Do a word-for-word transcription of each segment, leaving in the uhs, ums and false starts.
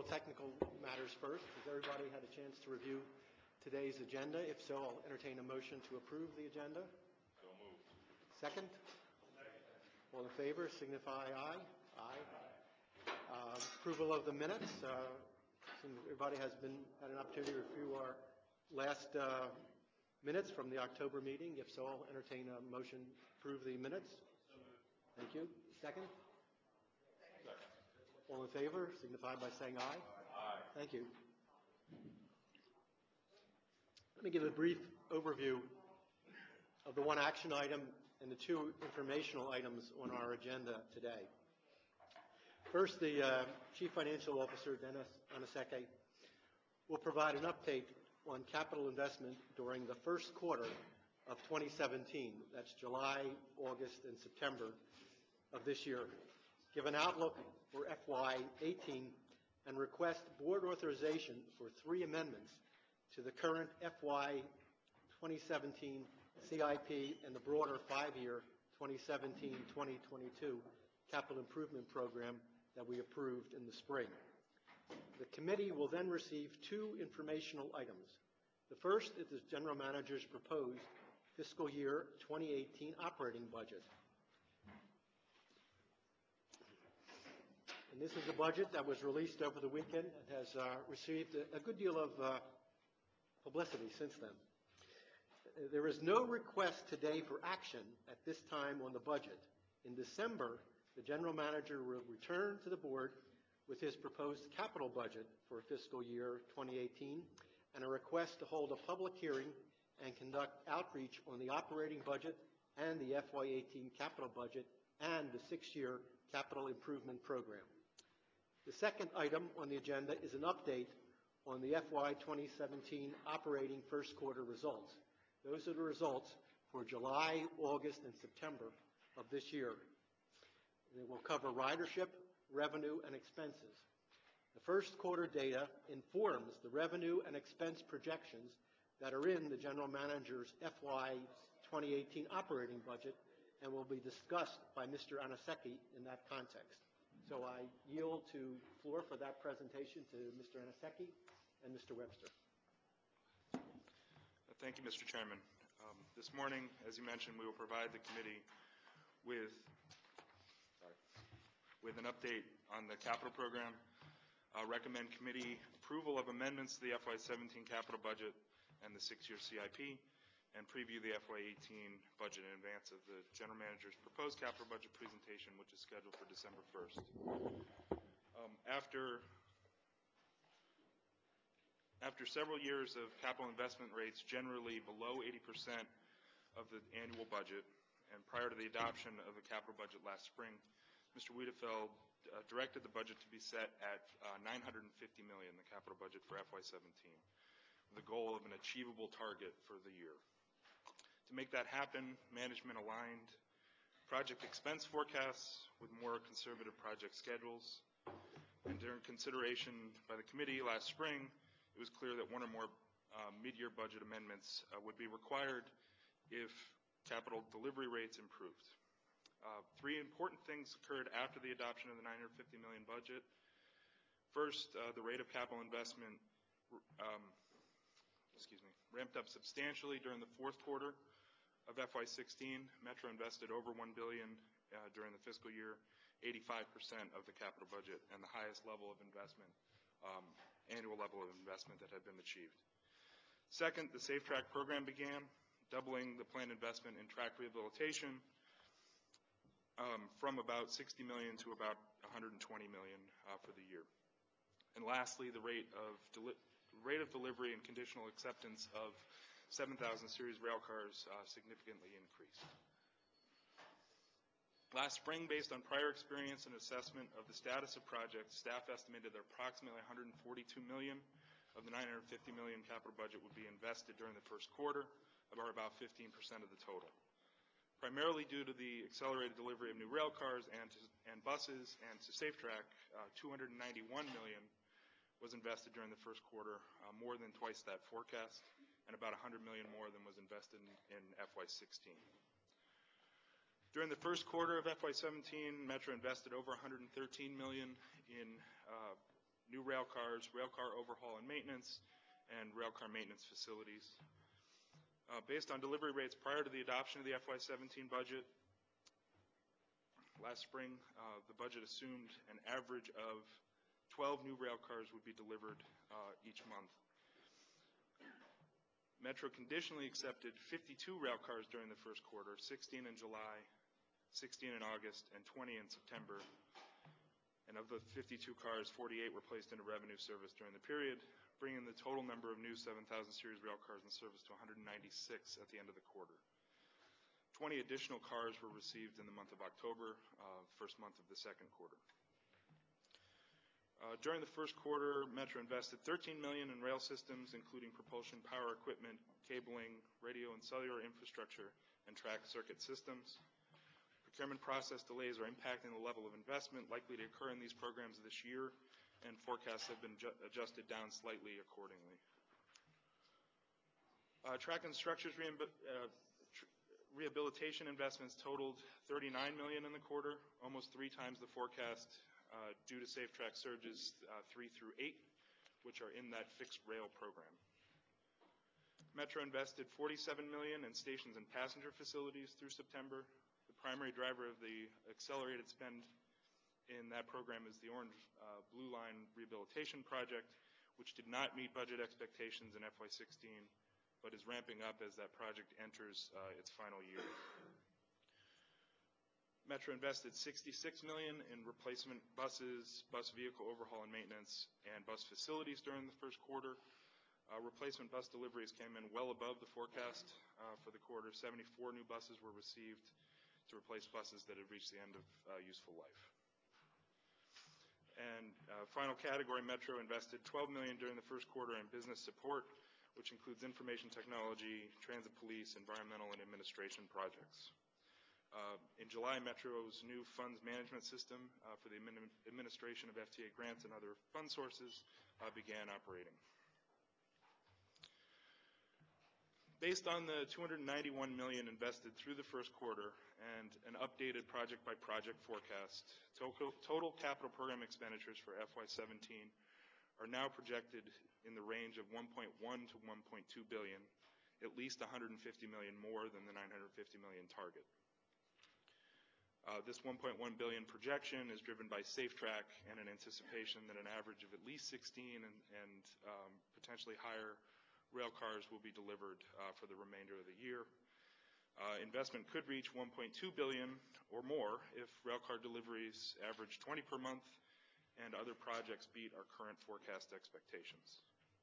technical matters first. Has everybody had a chance to review today's agenda? If so, I'll entertain a motion to approve the agenda. So moved. Second? All in favor, signify aye. Aye. Uh, approval of the minutes. Uh, everybody has been had an opportunity to review our last uh, minutes from the October meeting. If so, I'll entertain a motion to approve the minutes. So moved. Thank you. Second? Second. All in favor, signify by saying aye. Aye. Thank you. Let me give a brief overview of the one action item and the two informational items on our agenda today. First, the uh, Chief Financial Officer, Dennis Anaseke, will provide an update on capital investment during the first quarter of twenty seventeen. That's July, August, and September of this year. Give an outlook for F Y eighteen and request board authorization for three amendments to the current F Y twenty seventeen C I P and the broader five-year twenty seventeen to twenty twenty-two capital improvement program that we approved in the spring. The committee will then receive two informational items. The first is the General Manager's proposed fiscal year twenty eighteen operating budget. And this is a budget that was released over the weekend and has uh, received a, a good deal of uh, publicity since then. There is no request today for action at this time on the budget. In December, the General Manager will return to the board with his proposed capital budget for fiscal year twenty eighteen and a request to hold a public hearing and conduct outreach on the operating budget and the F Y eighteen capital budget and the six-year capital improvement program. The second item on the agenda is an update on the F Y twenty seventeen operating first quarter results. Those are the results for July, August, and September of this year. They will cover ridership, revenue, and expenses. The first quarter data informs the revenue and expense projections that are in the General Manager's F Y twenty eighteen operating budget and will be discussed by Mister Anaseke in that context. So I yield to floor for that presentation to Mister Anaseke and Mister Webster. Thank you, Mister Chairman. Um, this morning, as you mentioned, we will provide the committee with, sorry, with an update on the capital program, uh, recommend committee approval of amendments to the F Y seventeen capital budget and the six-year C I P, and preview the F Y eighteen budget in advance of the General Manager's proposed capital budget presentation, which is scheduled for December first. Um, after, after several years of capital investment rates generally below eighty percent of the annual budget, and prior to the adoption of the capital budget last spring, Mister Wiedefeld uh, directed the budget to be set at uh, nine hundred fifty million dollars, the capital budget for F Y seventeen, with the goal of an achievable target for the year. To make that happen, management aligned project expense forecasts with more conservative project schedules. And during consideration by the committee last spring, it was clear that one or more uh, mid-year budget amendments uh, would be required if capital delivery rates improved. Uh, three important things occurred after the adoption of the nine hundred fifty million dollars budget. First, uh, the rate of capital investment um, excuse me, ramped up substantially during the fourth quarter of F Y sixteen. Metro invested over one billion dollars uh, during the fiscal year, eighty-five percent of the capital budget, and the highest level of investment, um, annual level of investment that had been achieved. Second, the Safe Track program began, doubling the planned investment in track rehabilitation um, from about sixty million dollars to about one hundred twenty million dollars uh, for the year. And lastly, the rate of deli rate of delivery and conditional acceptance of seven thousand series rail cars uh, significantly increased. Last spring, based on prior experience and assessment of the status of projects, staff estimated that approximately one hundred forty-two million dollars of the nine hundred fifty million dollars capital budget would be invested during the first quarter, or about fifteen percent of the total. Primarily due to the accelerated delivery of new rail cars and, to, and buses, and to Safe Track, uh, two hundred ninety-one million dollars was invested during the first quarter, uh, more than twice that forecast, and about one hundred million dollars more than was invested in, in F Y sixteen. During the first quarter of F Y seventeen, Metro invested over one hundred thirteen million dollars in uh, new rail cars, rail car overhaul and maintenance, and rail car maintenance facilities. Uh, based on delivery rates prior to the adoption of the F Y seventeen budget, last spring, uh, the budget assumed an average of twelve new rail cars would be delivered uh, each month. Metro conditionally accepted fifty-two rail cars during the first quarter, sixteen in July, sixteen in August, and twenty in September. And of the fifty-two cars, forty-eight were placed into revenue service during the period, bringing the total number of new seven thousand series rail cars in service to one hundred ninety-six at the end of the quarter. twenty additional cars were received in the month of October, uh, first month of the second quarter. Uh, during the first quarter, Metro invested thirteen million dollars in rail systems, including propulsion, power equipment, cabling, radio and cellular infrastructure, and track circuit systems. Procurement process delays are impacting the level of investment likely to occur in these programs this year, and forecasts have been adjusted down slightly accordingly. Uh, track and structures re uh, tr rehabilitation investments totaled thirty-nine million dollars in the quarter, almost three times the forecast uh, due to safe track surges uh, three through eight, which are in that fixed rail program. Metro invested forty-seven million dollars in stations and passenger facilities through September. The primary driver of the accelerated spend in that program is the Orange uh, Blue Line Rehabilitation Project, which did not meet budget expectations in F Y sixteen, but is ramping up as that project enters uh, its final year. Metro invested sixty-six million dollars in replacement buses, bus vehicle overhaul and maintenance, and bus facilities during the first quarter. Uh, replacement bus deliveries came in well above the forecast uh, for the quarter. seventy-four new buses were received to replace buses that had reached the end of uh, useful life. And uh, final category, Metro invested twelve million dollars during the first quarter in business support, which includes information technology, transit police, environmental, and administration projects. Uh, in July, Metro's new funds management system uh, for the admin administration of F T A grants and other fund sources uh, began operating. Based on the two hundred ninety-one million dollars invested through the first quarter and an updated project-by-project forecast, total, total capital program expenditures for F Y seventeen are now projected in the range of one point one to one point two billion dollars, at least one hundred fifty million dollars more than the nine hundred fifty million dollars target. Uh, this one point one billion dollars projection is driven by SafeTrack and an anticipation that an average of at least sixteen and, and um, potentially higher rail cars will be delivered uh, for the remainder of the year. Uh, investment could reach one point two billion dollars or more if rail car deliveries average twenty per month and other projects beat our current forecast expectations.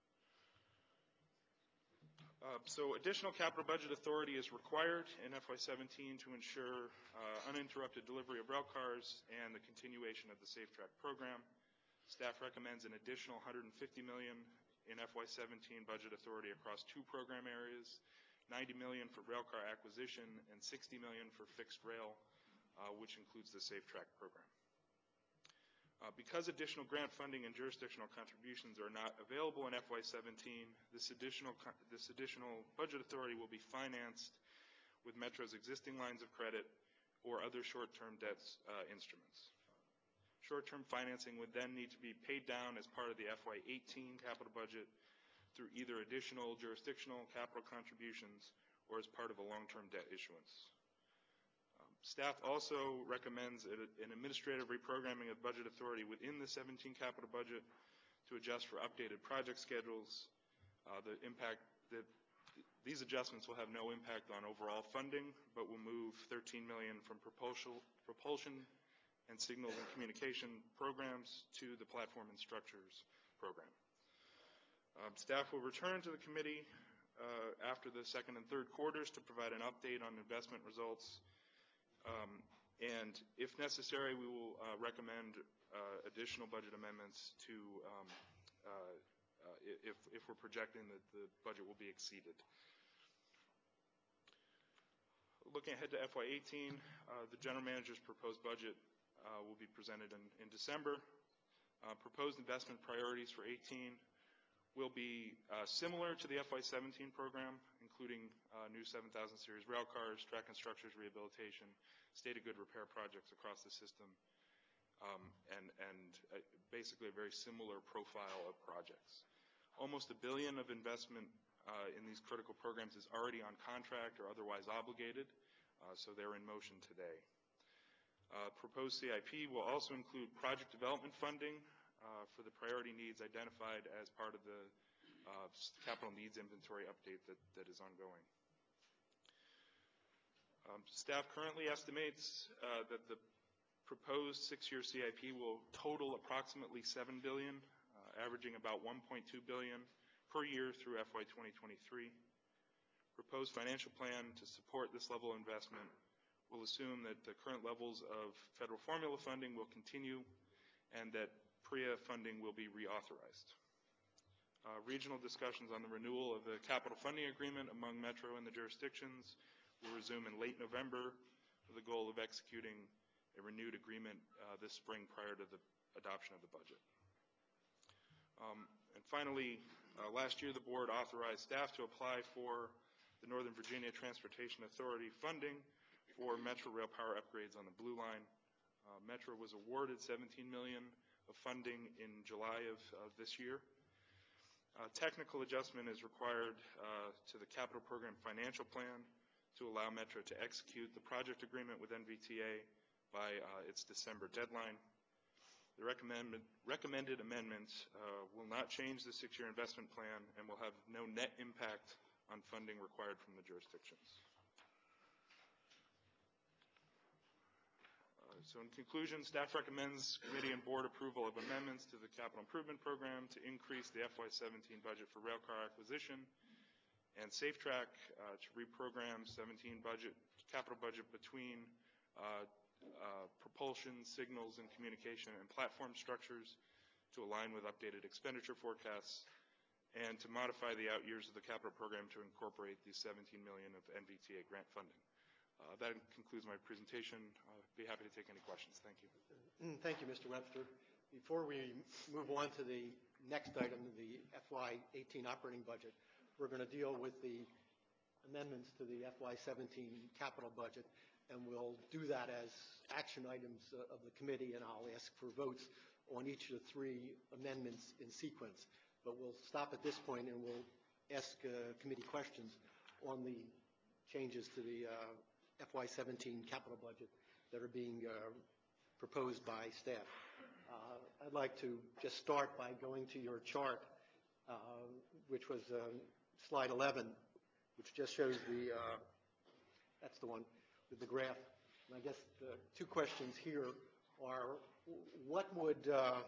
Uh, so additional capital budget authority is required in F Y seventeen to ensure uh, uninterrupted delivery of rail cars and the continuation of the SafeTrack program. Staff recommends an additional one hundred fifty million dollars in F Y seventeen budget authority across two program areas, ninety million dollars for rail car acquisition and sixty million dollars for fixed rail, uh, which includes the SafeTrack program. Uh, because additional grant funding and jurisdictional contributions are not available in F Y seventeen, this additional, this additional budget authority will be financed with Metro's existing lines of credit or other short-term debt uh, instruments. Short-term financing would then need to be paid down as part of the F Y eighteen capital budget through either additional jurisdictional capital contributions or as part of a long-term debt issuance. Um, staff also recommends a, an administrative reprogramming of budget authority within the seventeen capital budget to adjust for updated project schedules. Uh, the impact that these adjustments will have no impact on overall funding, but will move thirteen million dollars from propulsion, propulsion and signal and communication programs to the platform and structures program. Um, staff will return to the committee uh, after the second and third quarters to provide an update on investment results. Um, and if necessary, we will uh, recommend uh, additional budget amendments to um, uh, uh, if, if we're projecting that the budget will be exceeded. Looking ahead to F Y eighteen, uh, the general manager's proposed budget Uh, will be presented in, in December. Uh, proposed investment priorities for eighteen will be uh, similar to the F Y seventeen program, including uh, new seven thousand series rail cars, track and structures rehabilitation, state of good repair projects across the system, um, and, and uh, basically a very similar profile of projects. Almost a billion of investment uh, in these critical programs is already on contract or otherwise obligated, uh, so they're in motion today. Uh, proposed C I P will also include project development funding uh, for the priority needs identified as part of the uh, capital needs inventory update that, that is ongoing. Um, staff currently estimates uh, that the proposed six-year C I P will total approximately seven billion dollars, uh, averaging about one point two billion dollars per year through F Y twenty twenty-three. Proposed financial plan to support this level of investment will assume that the current levels of federal formula funding will continue and that P R I A funding will be reauthorized. Uh, regional discussions on the renewal of the capital funding agreement among Metro and the jurisdictions will resume in late November with the goal of executing a renewed agreement uh, this spring prior to the adoption of the budget. Um, and finally, uh, last year the board authorized staff to apply for the Northern Virginia Transportation Authority funding for Metro rail power upgrades on the Blue Line. Uh, Metro was awarded seventeen million dollars of funding in July of, of this year. Uh, technical adjustment is required uh, to the capital program financial plan to allow Metro to execute the project agreement with N V T A by uh, its December deadline. The recommended, recommended amendments uh, will not change the six-year investment plan and will have no net impact on funding required from the jurisdictions. So in conclusion, staff recommends committee and board approval of amendments to the capital improvement program to increase the F Y seventeen budget for railcar acquisition and SafeTrack uh, to reprogram seventeen budget, capital budget between uh, uh, propulsion, signals, and communication and platform structures to align with updated expenditure forecasts, and to modify the out years of the capital program to incorporate the seventeen million dollars of N V T A grant funding. Uh, that concludes my presentation. I'll be happy to take any questions. Thank you. Thank you, Mister Webster. Before we move on to the next item, the F Y eighteen operating budget, we're going to deal with the amendments to the F Y seventeen capital budget, and we'll do that as action items uh, of the committee, and I'll ask for votes on each of the three amendments in sequence. But we'll stop at this point and we'll ask uh, committee questions on the changes to the uh, F Y seventeen capital budget that are being uh, proposed by staff. Uh, I'd like to just start by going to your chart, uh, which was um, slide eleven, which just shows the, uh, that's the one with the graph. And I guess the two questions here are, what would uh,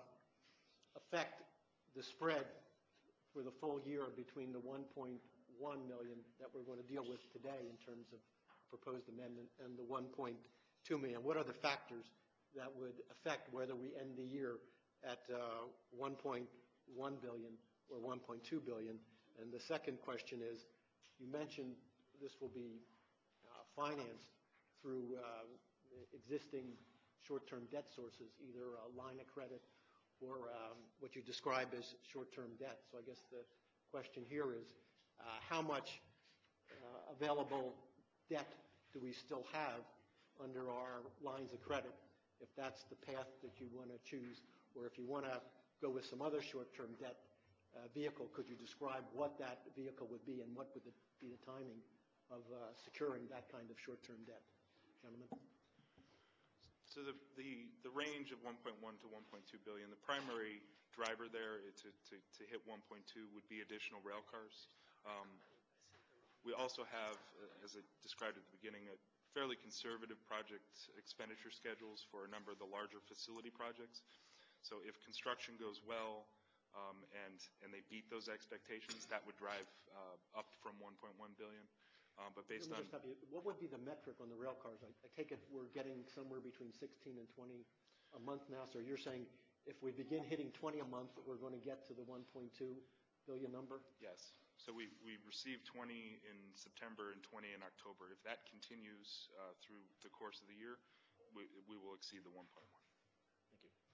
affect the spread for the full year between the one point one million that we're going to deal with today in terms of proposed amendment and the one point two million? What are the factors that would affect whether we end the year at uh, one point one billion or one point two billion? And the second question is, you mentioned this will be uh, financed through uh, existing short-term debt sources, either a line of credit or um, what you describe as short-term debt. So I guess the question here is, uh, how much uh, available debt do we still have under our lines of credit, if that's the path that you want to choose, or if you want to go with some other short-term debt uh, vehicle, could you describe what that vehicle would be and what would the, be the timing of uh, securing that kind of short-term debt? Gentlemen? So the, the, the range of one point one to one point two billion, the primary driver there to, to, to hit one point two would be additional rail cars. Um, we also have, as I described at the beginning, a fairly conservative project expenditure schedules for a number of the larger facility projects. So if construction goes well um, and, and they beat those expectations, that would drive uh, up from one point one billion. Um, but based on what would be the metric on the rail cars? I, I take it we're getting somewhere between sixteen and twenty a month now. So you're saying if we begin hitting twenty a month, we're going to get to the one point two billion number? Yes. So we, we received twenty in September and twenty in October. If that continues uh, through the course of the year, we, we will exceed the one point one. Thank you.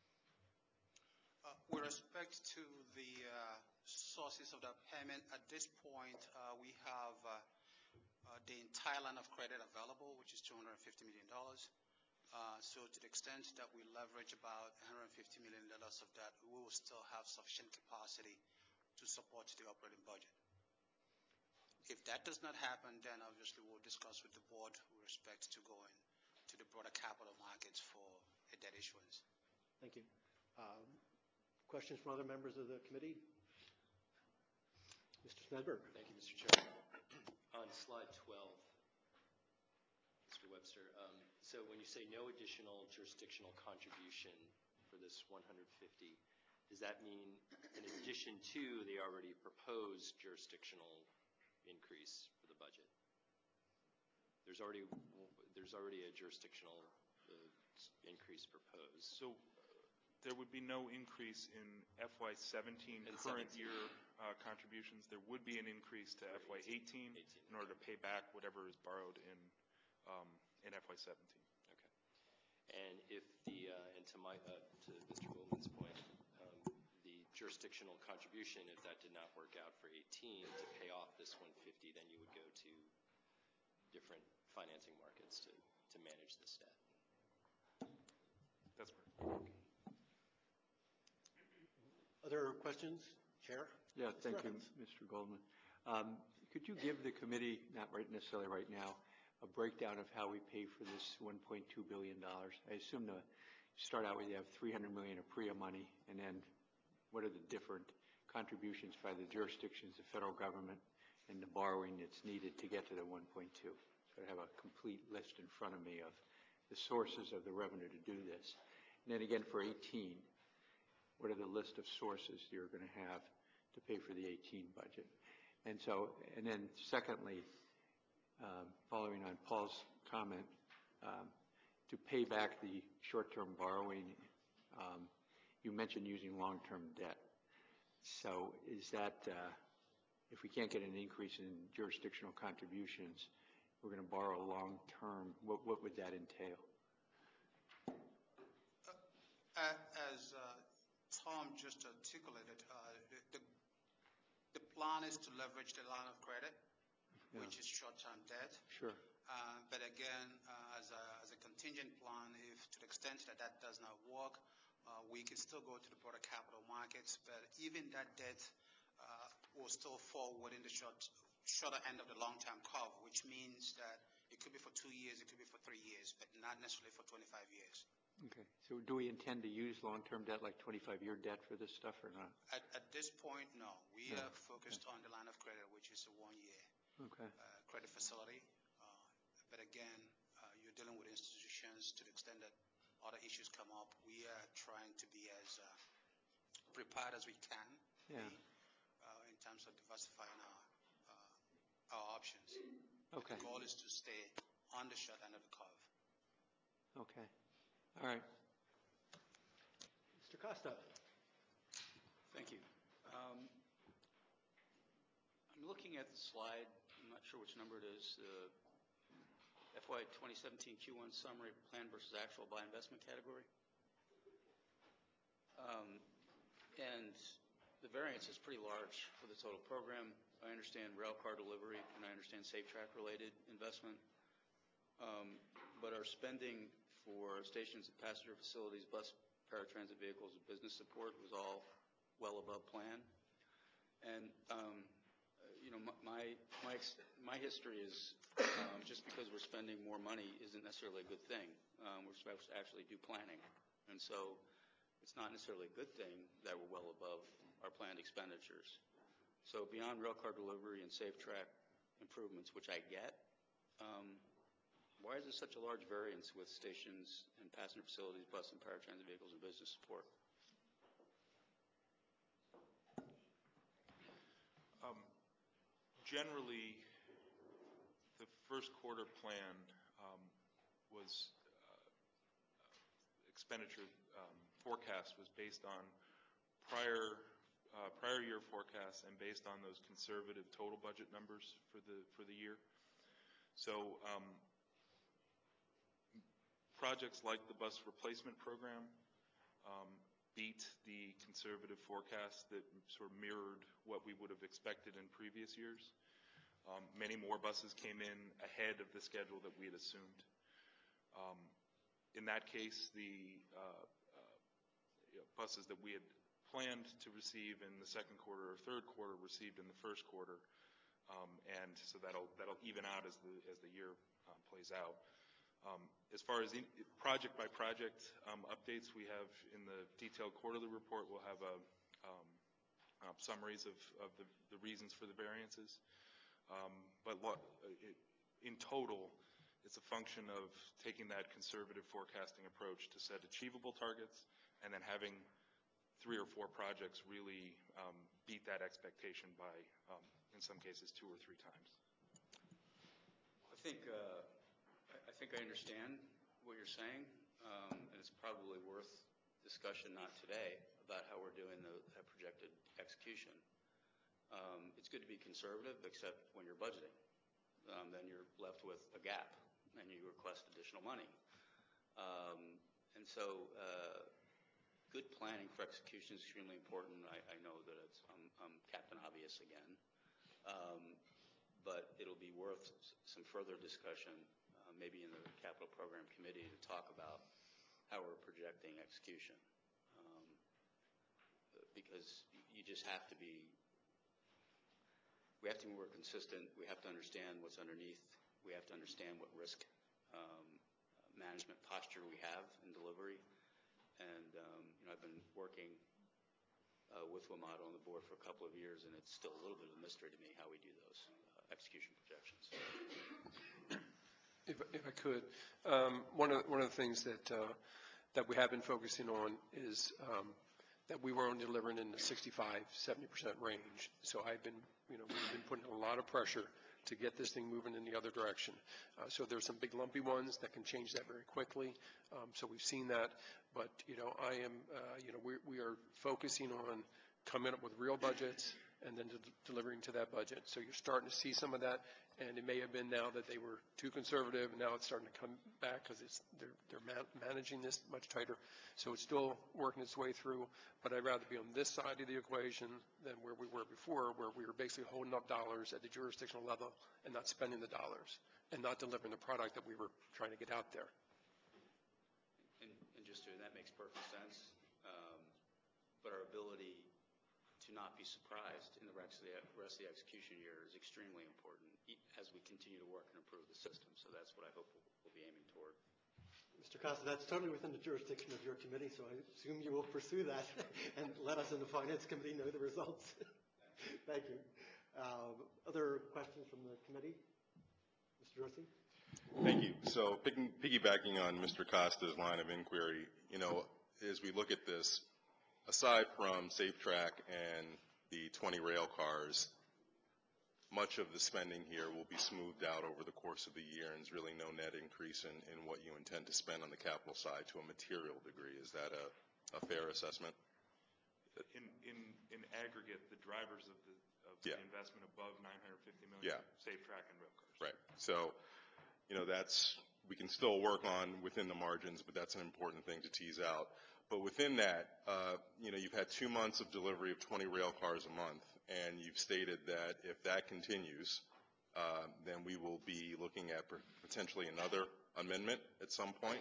Uh, with respect to the uh, sources of that payment, at this point, uh, we have uh, uh, the entire line of credit available, which is two hundred fifty million dollars. Uh, So to the extent that we leverage about one hundred fifty million dollars of that, we will still have sufficient capacity to support the operating budget. If that does not happen, then obviously we'll discuss with the board with respect to going to the broader capital markets for a debt issuance. Thank you. Um, Questions from other members of the committee? Mister Smedberg. Thank you, Mister Chairman. On slide twelve, Mister Webster, um, so when you say no additional jurisdictional contribution for this one hundred fifty, does that mean in addition to the already proposed jurisdictional increase for the budget? There's already there's already a jurisdictional uh, increase proposed. So there would be no increase in F Y seventeen In current seventeen. year uh, contributions. There would be an increase to F Y eighteen eighteen, in order to pay back whatever is borrowed in um, in F Y seventeen. Okay. And if the uh, and to my uh, to Mister Bowman's point, um, the jurisdictional contribution, if that did not work out for eighteen to pay off this one hundred fifty, then you would go to different financing markets to to manage this debt. That's correct. Other questions? Chair? Yeah, Mister thank you, Evans. Mister Goldman. Um, Could you give the committee, not right necessarily right now, a breakdown of how we pay for this one point two billion dollars? I assume to start out with you have three hundred million dollars of P R I A money, and then what are the different contributions by the jurisdictions, the federal government, and the borrowing that's needed to get to the one point two? So I have a complete list in front of me of the sources of the revenue to do this. And then again for eighteen, what are the list of sources you're going to have to pay for the eighteen budget? And so, and then secondly, um, following on Paul's comment, um, to pay back the short-term borrowing, um, you mentioned using long-term debt. So is that, uh, if we can't get an increase in jurisdictional contributions, we're going to borrow long-term, what, what would that entail? Uh, As uh, Tom just articulated, uh, the, the, the plan is to leverage the line of credit, Yeah. which is short-term debt. Sure. Uh, But again, uh, as a, as a contingent plan, if to the extent that that does not work, uh, we can still go to the broader capital markets, but even that debt uh, will still fall within the short, shorter end of the long-term curve, which means that it could be for two years, it could be for three years, but not necessarily for twenty-five years. Okay. So do we intend to use long-term debt, like twenty-five-year debt for this stuff or not? At, at this point, no. We No. are focused on the line of credit, which is a one-year Okay. uh, credit facility. Uh, But again, uh, you're dealing with institutions to the extent that other issues come up. We are trying to be as uh, prepared as we can Yeah. be uh, in terms of diversifying our, uh, our options. Okay. The goal is to stay on the short end of the curve. Okay. All right. Mister Costa? Thank you. Um, I'm looking at the slide. I'm not sure which number it is. Uh, F Y twenty seventeen Q one summary, plan versus actual by investment category. Um, and the variance is pretty large for the total program. I understand rail car delivery, and I understand safe track related investment. Um, but our spending for stations and passenger facilities, bus, paratransit vehicles, and business support was all well above plan. And, um, uh, you know, my, my, my, ex- my history is um, just because we're spending more money isn't necessarily a good thing. Um, we're supposed to actually do planning. And so it's not necessarily a good thing that we're well above our planned expenditures. So beyond railcar delivery and safe track improvements, which I get, um, why is there such a large variance with stations and passenger facilities, bus and paratransit vehicles, and business support? Um, Generally, the first quarter plan um, was uh, expenditure um, forecast was based on prior uh, prior year forecasts and based on those conservative total budget numbers for the for the year. So um, projects like the bus replacement program um, beat the conservative forecast that sort of mirrored what we would have expected in previous years. Um, many more buses came in ahead of the schedule that we had assumed. Um, in that case, the uh, uh, you know, buses that we had planned to receive in the second quarter or third quarter received in the first quarter, um, and so that'll that'll even out as the as the year uh, plays out. Um, as far as in, project by project um, updates, we have in the detailed quarterly report, we'll have a, um, uh, summaries of, of the, the reasons for the variances. Um, but what, it, in total, it's a function of taking that conservative forecasting approach to set achievable targets and then having three or four projects really um, beat that expectation by, um, in some cases, two or three times. I think, uh, I think I understand what you're saying, um, and it's probably worth discussion, not today, about how we're doing the, that projected execution. Um, it's good to be conservative, except when you're budgeting. Um, then you're left with a gap, and you request additional money. Um, and so uh, good planning for execution is extremely important. I, I know that it's, I'm, I'm Captain Obvious again, um, but it'll be worth some further discussion, uh, maybe in the capital program committee, to talk about how we're projecting execution. Um, because you just have to be, we have to be more consistent. We have to understand what's underneath. We have to understand what risk um, management posture we have in delivery. And um, you know, I've been working uh, with WMATA on the board for a couple of years, and it's still a little bit of a mystery to me how we do those uh, execution projections. If, if I could, um, one of one of the things that uh, that we have been focusing on is um, that we were only delivering in the sixty-five, seventy percent range. So I've been, you know, we've been putting a lot of pressure to get this thing moving in the other direction. Uh, so there's some big lumpy ones that can change that very quickly. Um, so we've seen that, but you know, I am, uh, you know, we we are focusing on coming up with real budgets and then de- delivering to that budget. So you're starting to see some of that, and it may have been now that they were too conservative, and now it's starting to come back because it's they're they're ma- managing this much tighter. So it's still working its way through, but I'd rather be on this side of the equation than where we were before, where we were basically holding up dollars at the jurisdictional level and not spending the dollars and not delivering the product that we were trying to get out there. And, and just to, that makes perfect sense. Um, but our ability to not be surprised in the rest of the, rest of the execution year is extremely important as we continue to work and improve the system. So that's what I hope we'll, we'll be aiming toward. Mister Costa, that's totally within the jurisdiction of your committee, so I assume you will pursue that and let us in the Finance Committee know the results. Thank you. Uh, other questions from the committee? Mister Dorsey? Thank you. So picking, piggybacking on Mister Costa's line of inquiry, you know, as we look at this, aside from SafeTrack and the twenty rail cars, much of the spending here will be smoothed out over the course of the year, and there's really no net increase in, in what you intend to spend on the capital side to a material degree. Is that a, a fair assessment? In, in, in aggregate, the drivers of the, of Yeah. the investment above nine hundred fifty million Yeah. safe track and rail cars. Right. So, you know, that's, we can still work on within the margins, but that's an important thing to tease out. But within that, uh, you know, you've had two months of delivery of twenty rail cars a month, and you've stated that if that continues, uh, then we will be looking at potentially another amendment at some point.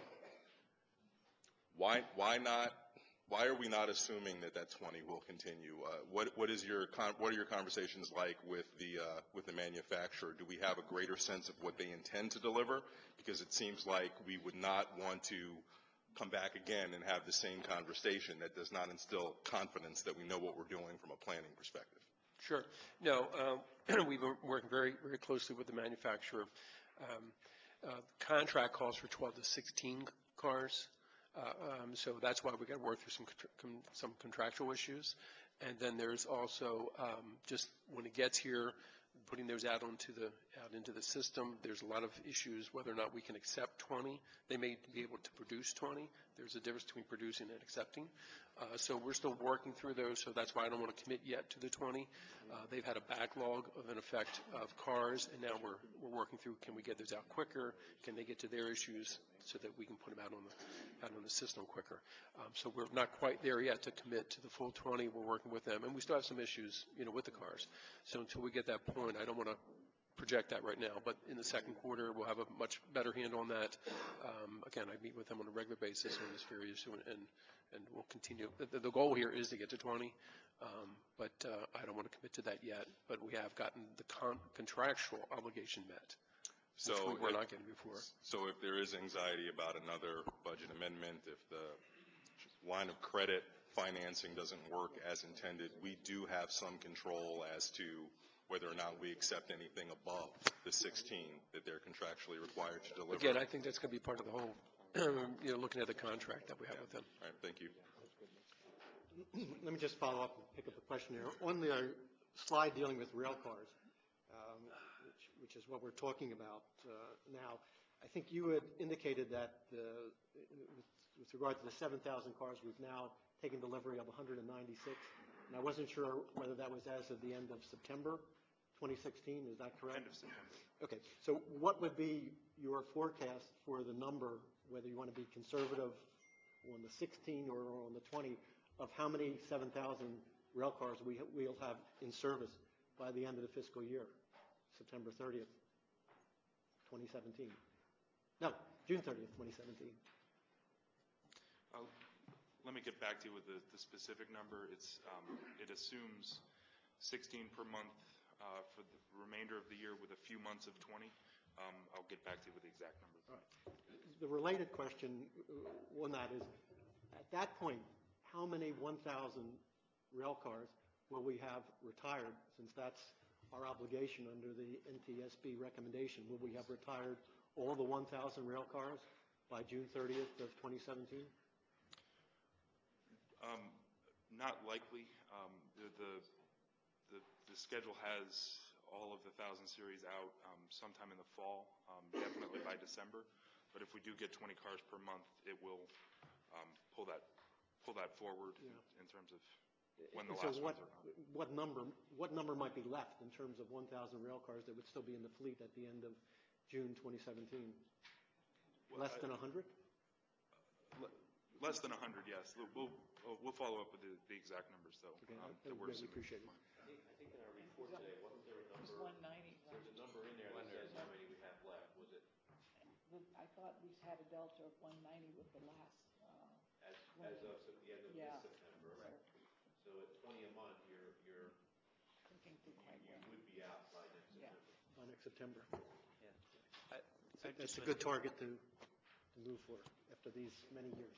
Why, why not? Why are we not assuming that that twenty will continue? Uh, what, what is your, con what are your conversations like with the, uh, with the manufacturer? Do we have a greater sense of what they intend to deliver? Because it seems like we would not want to come back again and have the same conversation. That does not instill confidence that we know what we're doing from a planning perspective. Sure. No, um, we've been working very, very closely with the manufacturer. Um, uh, contract calls for twelve to sixteen cars. Uh, um, so that's why we got to work through some con some contractual issues. And then there's also um, just when it gets here, putting those out onto the out into the system. There's a lot of issues whether or not we can accept twenty. They may be able to produce twenty. There's a difference between producing and accepting. Uh, so we're still working through those. So that's why I don't want to commit yet to the twenty. Uh, they've had a backlog of, in effect, of cars, and now we're we're working through. Can we get those out quicker? Can they get to their issues so that we can put them out on the out on the system quicker? Um, so we're not quite there yet to commit to the full twenty. We're working with them, and we still have some issues, you know, with the cars. So until we get that point, I don't want to project that right now, but in the second quarter, we'll have a much better handle on that. Um, Again, I meet with them on a regular basis on this very issue, and, and and we'll continue. The, the goal here is to get to twenty, um, but uh, I don't want to commit to that yet, but we have gotten the con contractual obligation met, So which we were if- not getting before. So if there is anxiety about another budget amendment, if the line of credit financing doesn't work as intended, we do have some control as to whether or not we accept anything above the sixteen that they're contractually required to deliver. Again, I think that's going to be part of the whole, you know, looking at the contract that we have with them. All right, thank you. Let me just follow up and pick up the question here. On the uh, slide dealing with rail cars, um, which, which is what we're talking about uh, now, I think you had indicated that uh, with, with regard to the seven thousand cars, we've now taken delivery of one hundred ninety-six. And I wasn't sure whether that was as of the end of September twenty sixteen. Is that correct? End of September. Okay. So what would be your forecast for the number, whether you want to be conservative on the sixteen or on the twenty, of how many seven thousand rail cars we, we'll have in service by the end of the fiscal year, September thirtieth, twenty seventeen? No, June thirtieth, twenty seventeen. Uh, Let me get back to you with the, the specific number. It's, um, it assumes sixteen per month uh, for the remainder of the year with a few months of twenty. Um, I'll get back to you with the exact number. All right. The related question uh, on that is, at that point, how many one thousand rail cars will we have retired, since that's our obligation under the N T S B recommendation? Will we have retired all the one thousand rail cars by June thirtieth of twenty seventeen? Um, Not likely. Um, The, the, the the schedule has all of the thousand series out um, sometime in the fall, um, definitely by December. But if we do get twenty cars per month, it will um, pull that pull that forward in, in terms of when the So last what, ones are gone. what number, what number might be left in terms of one thousand rail cars that would still be in the fleet at the end of June twenty seventeen? Well, Less I- than one hundred? Le- Less than one hundred, yes. We'll, we'll, we'll follow up with the, the exact numbers, though. Okay, um, I that would we're really assuming. appreciate it. I think in our report today, wasn't there a number? one ninety. There's a number in there that says how many we have left. Was it I thought we had a delta of one ninety with the last, uh, as, as of Sep- the end of Yeah. this September? Right. So at twenty a month, you're, you're, thinking through you quite you well. would be out by next Yeah. September. By next September. I- I That's just a good target to, to move for after these many years.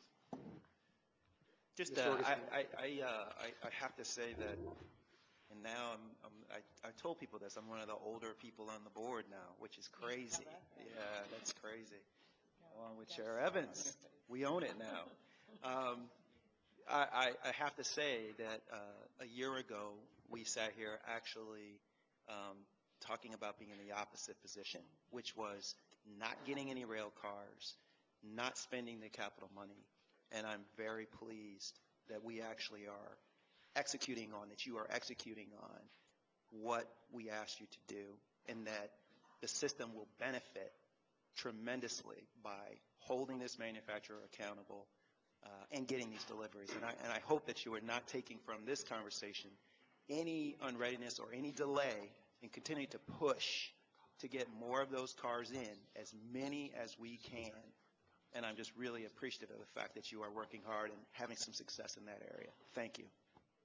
Just, Mister uh, Augustine. I, I, I, uh, I, I have to say that, and now I'm, I'm, I, I told people this, I'm one of the older people on the board now, which is crazy. Yeah, that's crazy. Along with Chair Evans, we own it now. Um, I, I, I have to say that uh, a year ago, we sat here actually um, talking about being in the opposite position, which was not getting any rail cars, not spending the capital money. And I'm very pleased that we actually are executing on, that you are executing on what we asked you to do, and that the system will benefit tremendously by holding this manufacturer accountable uh, and getting these deliveries. And I, and I hope that you are not taking from this conversation any unreadiness or any delay in continuing to push to get more of those cars in, as many as we can. And I'm just really appreciative of the fact that you are working hard and having some success in that area. Thank you.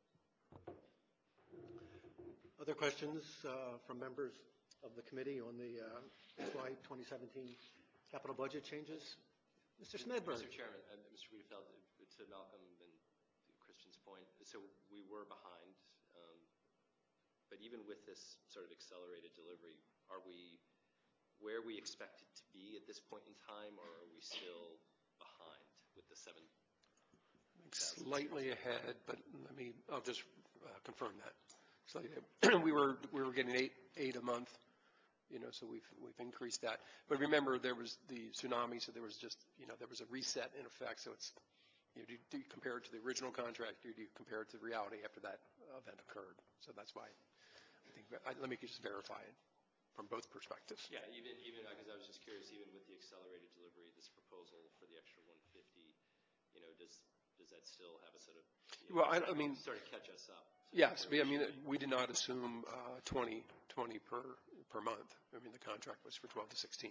Other questions uh, from members of the committee on the uh, F Y twenty seventeen capital budget changes? Mister Smedberg. Mister Chairman, uh, Mister Wiedefeld, uh, to Malcolm and Christian's point, so we were behind, um, but even with this sort of accelerated delivery, are we where we expect it to be at this point in time, or are we still behind with the seven? Slightly ahead, but let me, I'll just uh, confirm that. Slightly ahead. We were, we were getting eight, eight a month, you know, so we've, we've increased that. But remember, there was the tsunami, so there was just, you know, there was a reset in effect, so it's, you know, do, do you compare it to the original contract, or do you compare it to the reality after that event occurred? So that's why, I think, I, let me just verify it from both perspectives. Yeah, even, even, because I was just curious, even with the accelerated delivery, this proposal for the extra one fifty, you know, does, does that still have a sort of, you know, Well, I, I mean, sort of catch us up? So yes, where I we mean, should be? we did not assume uh, twenty, twenty per, per month. I mean, the contract was for twelve to sixteen.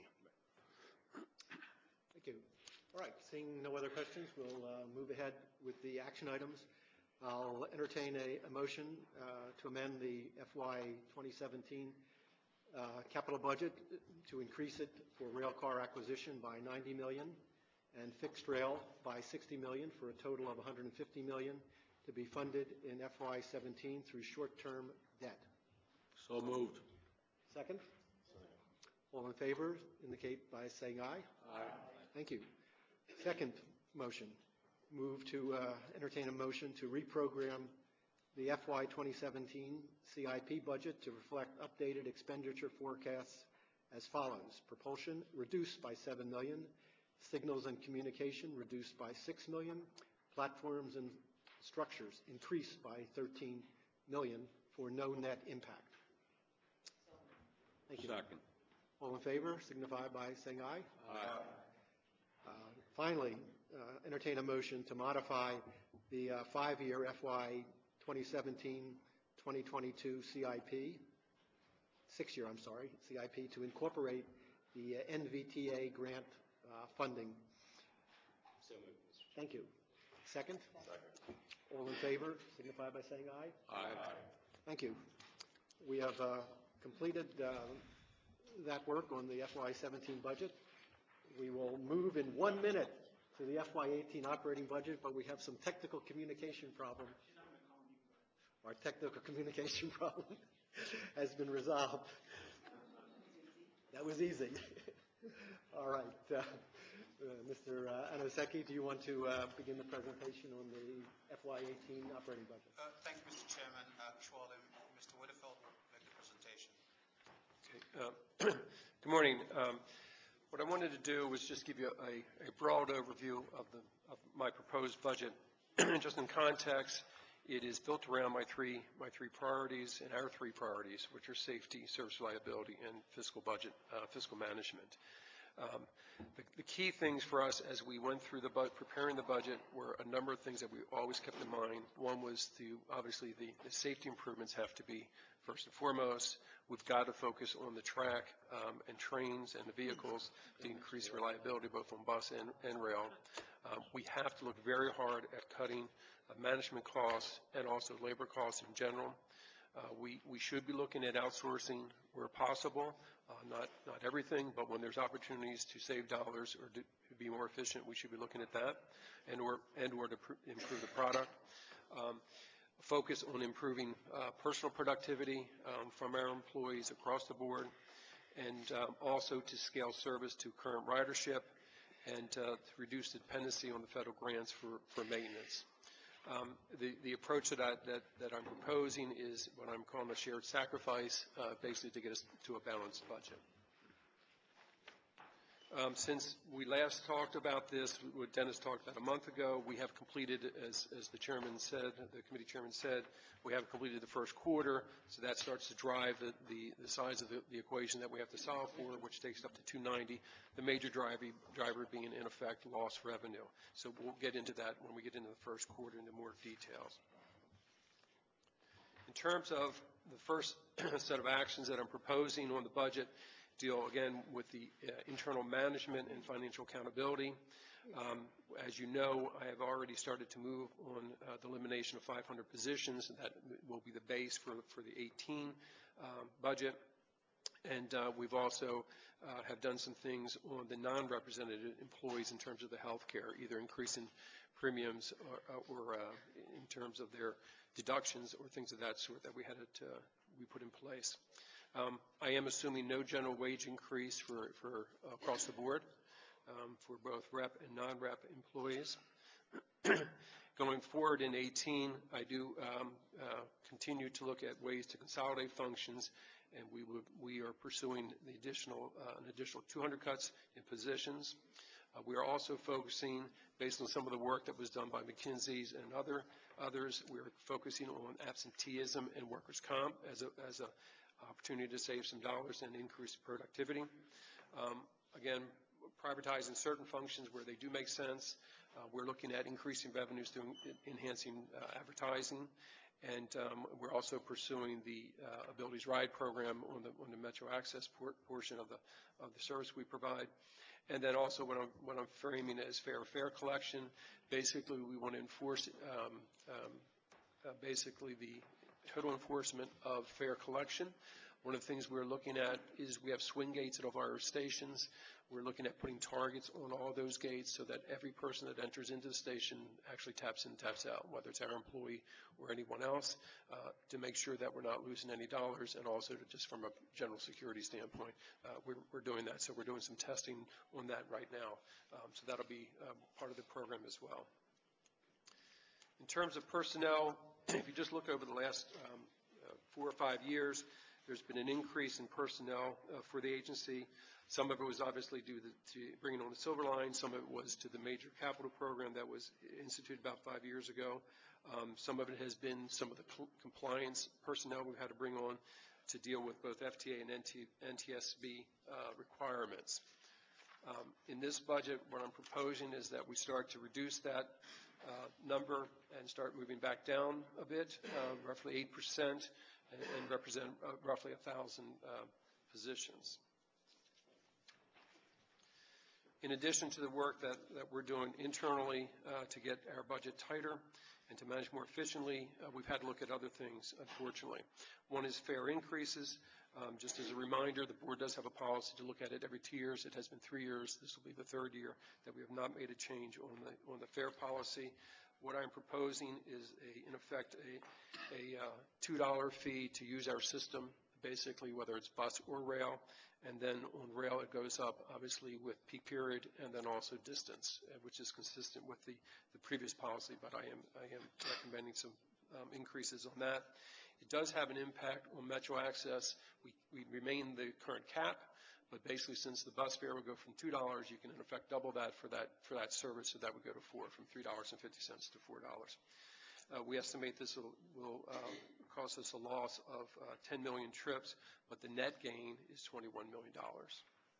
Thank you. All right, seeing no other questions, we'll uh, move ahead with the action items. I'll entertain a, a motion uh, to amend the F Y twenty seventeen uh, capital budget to increase it for rail car acquisition by ninety million dollars and fixed rail by sixty million dollars for a total of one hundred fifty million dollars to be funded in F Y seventeen through short-term debt. So moved. Second? All in favor indicate by saying aye. Aye. Thank you. Second motion, move to uh, entertain a motion to reprogram the F Y twenty seventeen C I P budget to reflect updated expenditure forecasts as follows. Propulsion reduced by seven million dollars, signals and communication reduced by six million dollars, platforms and structures increased by thirteen million dollars for no net impact. Thank you. Second. All in favor signify by saying aye. Aye. Uh, Finally, uh, entertain a motion to modify the uh, five-year F Y twenty seventeen twenty twenty-two C I P, six-year, I'm sorry, C I P, to incorporate the uh, N V T A grant uh, funding. So moved, Mister Chairman. Thank you. Second? Second. All in favor signify by saying aye. Aye. Thank you. We have uh, completed uh, that work on the F Y seventeen budget. We will move in one minute to the F Y eighteen operating budget, but we have some technical communication problem. Our technical communication problem has been resolved. That was easy. All right. Uh, uh, Mister Uh, Anoseki, do you want to uh, begin the presentation on the F Y eighteen operating budget? Uh, Thank you, Mister Chairman. Actually, Mister Whitefeld will make the presentation. Okay. Uh, Good morning. Um, What I wanted to do was just give you a, a broad overview of, the, of my proposed budget. Just in context, it is built around my three, my three priorities and our three priorities, which are safety, service reliability, and fiscal budget, uh, fiscal management. Um, the, the key things for us as we went through the bu- preparing the budget were a number of things that we always kept in mind. One was the, obviously the, the safety improvements have to be first and foremost. We've got to focus on the track um, and trains and the vehicles to increase reliability both on bus and, and rail. Um, we have to look very hard at cutting uh, management costs and also labor costs in general. Uh, we, we should be looking at outsourcing where possible, uh, not, not everything, but when there's opportunities to save dollars or to, to be more efficient, we should be looking at that and or, and or to pr- improve the product. Um, focus on improving uh, personal productivity um, from our employees across the board, and um, also to scale service to current ridership and uh, to reduce dependency on the federal grants for, for maintenance. Um, the, the approach that, I, that, that I'm proposing is what I'm calling a shared sacrifice, uh, basically to get us to a balanced budget. Um, since we last talked about this, what Dennis talked about a month ago, we have completed, as, as the chairman said, the committee chairman said, we have completed the first quarter, so that starts to drive the, the, the size of the, the equation that we have to solve for, which takes up to two ninety, the major driver, driver being, in effect, lost revenue. So we'll get into that when we get into the first quarter into more details. In terms of the first set of actions that I'm proposing on the budget, deal again with the uh, internal management and financial accountability. Um, as you know, I have already started to move on uh, the elimination of five hundred positions, and that will be the base for, for the eighteen um, budget. And uh, we've also uh, have done some things on the non-represented employees in terms of the health care, either increasing premiums or, or uh, in terms of their deductions or things of that sort that we had to, uh, we put in place. Um, I am assuming no general wage increase for, for uh, across the board um, for both rep and non-rep employees. Going forward in eighteen, I do um, uh, continue to look at ways to consolidate functions, and we, would, we are pursuing the additional, uh, an additional two hundred cuts in positions. Uh, we are also focusing, based on some of the work that was done by McKinsey's and other others, we are focusing on absenteeism and workers' comp as a, as a opportunity to save some dollars and increase productivity. Um, again, privatizing certain functions where they do make sense. Uh, we're looking at increasing revenues through enhancing uh, advertising And um, we're also pursuing the uh, Abilities Ride program on the, on the Metro Access por portion of the, of the service we provide. And then also what I'm, what I'm framing as fair fare collection. Basically, we want to enforce um, um, uh, basically the total enforcement of fare collection. One of the things we're looking at is we have swing gates at all of our stations. We're looking at putting targets on all those gates so that every person that enters into the station actually taps in, taps out, whether it's our employee or anyone else, uh, to make sure that we're not losing any dollars, and also to just from a general security standpoint, uh, we're, we're doing that. So we're doing some testing on that right now. Um, so that'll be um, part of the program as well. In terms of personnel, if you just look over the last um, uh, four or five years, there's been an increase in personnel uh, for the agency. Some of it was obviously due to, to bringing on the Silver Line. Some of it was to the major capital program that was instituted about five years ago. Um, some of it has been some of the compliance personnel we've had to bring on to deal with both F T A and N T S B uh, requirements. Um, in this budget, what I'm proposing is that we start to reduce that uh, number and start moving back down a bit, uh, roughly eight percent, and, and represent uh, roughly one thousand uh, positions. In addition to the work that, that we're doing internally uh, to get our budget tighter and to manage more efficiently, uh, we've had to look at other things, unfortunately. One is fare increases. Um, just as a reminder, the board does have a policy to look at it every two years. It has been three years. This will be the third year that we have not made a change on the, on the fare policy. What I'm proposing is, a, in effect, a, a uh, two dollar fee to use our system, basically whether it's bus or rail. And then on rail, it goes up, obviously, with peak period and then also distance, uh, which is consistent with the, the previous policy, but I am, I am recommending some um, increases on that. It does have an impact on Metro Access. We, we remain the current cap, but basically since the bus fare will go from two dollars, you can in effect double that for that, for that service, so that would go to four, from three dollars and fifty cents to four dollars. Uh, we estimate this will, will uh, cost us a loss of uh, ten million trips, but the net gain is twenty-one million dollars.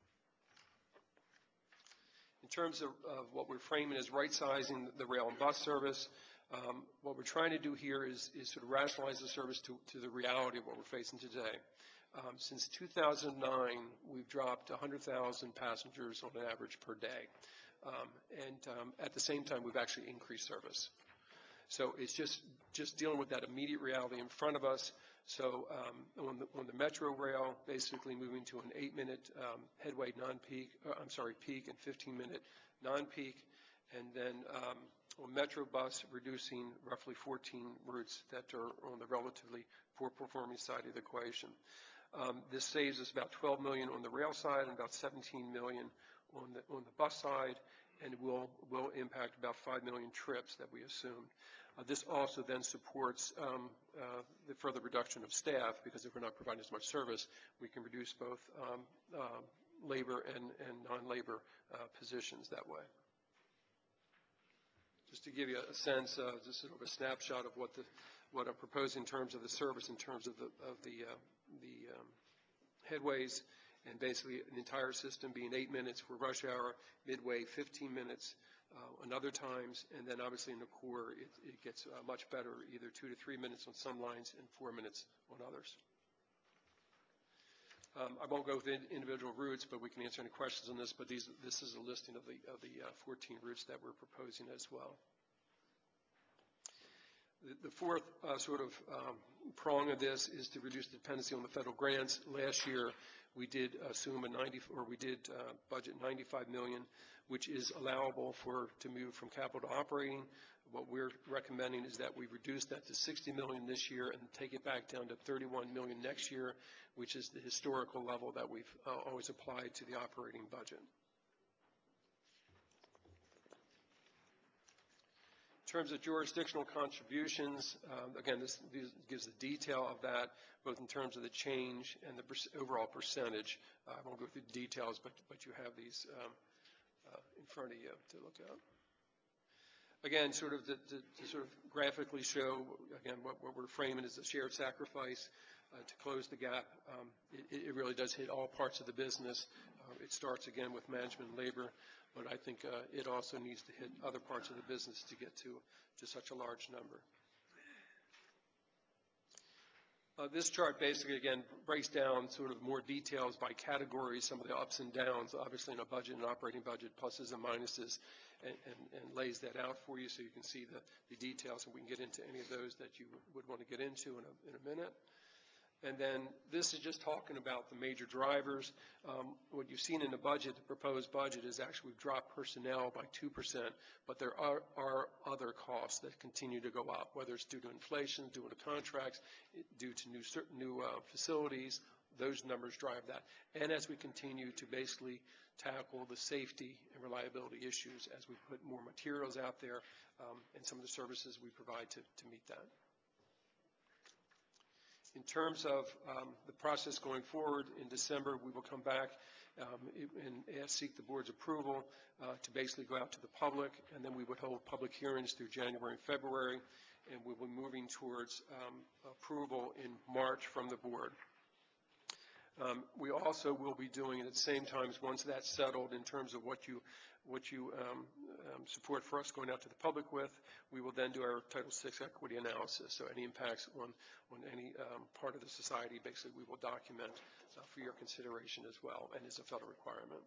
In terms of, of what we're framing as right-sizing the rail and bus service, um, what we're trying to do here is, is sort of rationalize the service to, to the reality of what we're facing today. Um, since two thousand nine, we've dropped one hundred thousand passengers on an average per day. Um, and um, at the same time, we've actually increased service. So it's just, just dealing with that immediate reality in front of us. So um, on, the, on the Metro Rail, basically moving to an eight-minute um, headway non-peak, uh, I'm sorry, peak, and fifteen-minute non-peak. And then um, on Metro Bus, reducing roughly fourteen routes that are on the relatively poor-performing side of the equation. Um, this saves us about twelve million dollars on the rail side and about seventeen million dollars on the, on the bus side, and will, will impact about five million trips that we assumed. Uh, this also then supports um, uh, the further reduction of staff, because if we're not providing as much service, we can reduce both um, uh, labor and, and non-labor uh, positions that way. Just to give you a sense, uh, just sort of a snapshot of what the what I'm proposing in terms of the service, in terms of the of the uh, the um, headways, and basically an entire system being eight minutes for rush hour, midway fifteen minutes uh, on other times, and then obviously in the core it, it gets uh, much better, either two to three minutes on some lines and four minutes on others. Um, I won't go through individual routes, but we can answer any questions on this, but these, this is a listing of the, of the uh, fourteen routes that we're proposing as well. The, the fourth uh, sort of um, prong of this is to reduce the dependency on the federal grants. Last year, we did assume a ninety, or we did uh, budget ninety-five million dollars, which is allowable for to move from capital to operating. What we're recommending is that we reduce that to sixty million dollars this year and take it back down to thirty-one million dollars next year, which is the historical level that we've uh, always applied to the operating budget. In terms of jurisdictional contributions, um, again, this, this gives the detail of that, both in terms of the change and the per overall percentage. Uh, I won't go through the details, but, but you have these um, uh, in front of you to look at. Again, sort of to, to, to sort of graphically show, again, what, what we're framing is a shared sacrifice uh, to close the gap. Um, it, it really does hit all parts of the business. Uh, it starts, again, with management and labor, but I think uh, it also needs to hit other parts of the business to get to, to such a large number. Uh, This chart basically, again, breaks down sort of more details by categories, some of the ups and downs, obviously in a budget and operating budget, pluses and minuses, and, and, and lays that out for you so you can see the, the details, and we can get into any of those that you would want to get into in a, in a minute. And then this is just talking about the major drivers. Um, what you've seen in the budget, the proposed budget, is actually we've dropped personnel by two percent, but there are, are other costs that continue to go up, whether it's due to inflation, due to contracts, due to new, certain new uh, facilities. Those numbers drive that. And as we continue to basically tackle the safety and reliability issues as we put more materials out there um, and some of the services we provide to, to meet that. In terms of um, the process going forward, in December, we will come back um, and ask, seek the board's approval uh, to basically go out to the public, and then we would hold public hearings through January and February, and we will be moving towards um, approval in March from the board. Um, we also will be doing at the same time, once that's settled in terms of what you what you um, um, support for us going out to the public with, we will then do our Title six equity analysis. So any impacts on, on any um, part of the society, basically we will document uh, for your consideration as well, and is a federal requirement.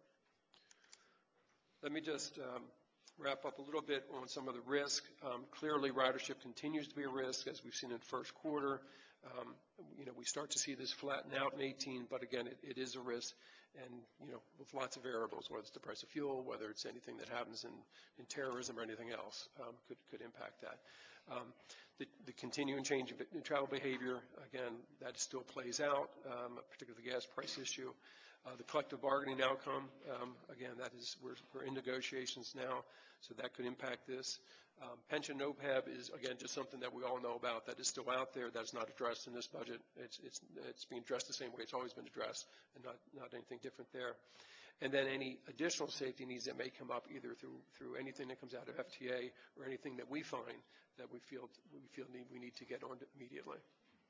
Let me just um, wrap up a little bit on some of the risk. Um, clearly, ridership continues to be a risk, as we've seen in first quarter. Um, you know, we start to see this flatten out in eighteen, but again, it, it is a risk, and, you know, with lots of variables, whether it's the price of fuel, whether it's anything that happens in, in terrorism or anything else, um, could, could impact that. Um, the, the continuing change in travel behavior, again, that still plays out, um, particularly the gas price issue. Uh, the collective bargaining outcome, um, again, that is, we're, we're in negotiations now, so that could impact this. Um, pension O P E B is, again, just something that we all know about that is still out there. That's not addressed in this budget. It's, it's, it's being addressed the same way it's always been addressed, and not, not anything different there. And then any additional safety needs that may come up either through, through anything that comes out of F T A or anything that we find that we feel, we feel need, we need to get on to immediately.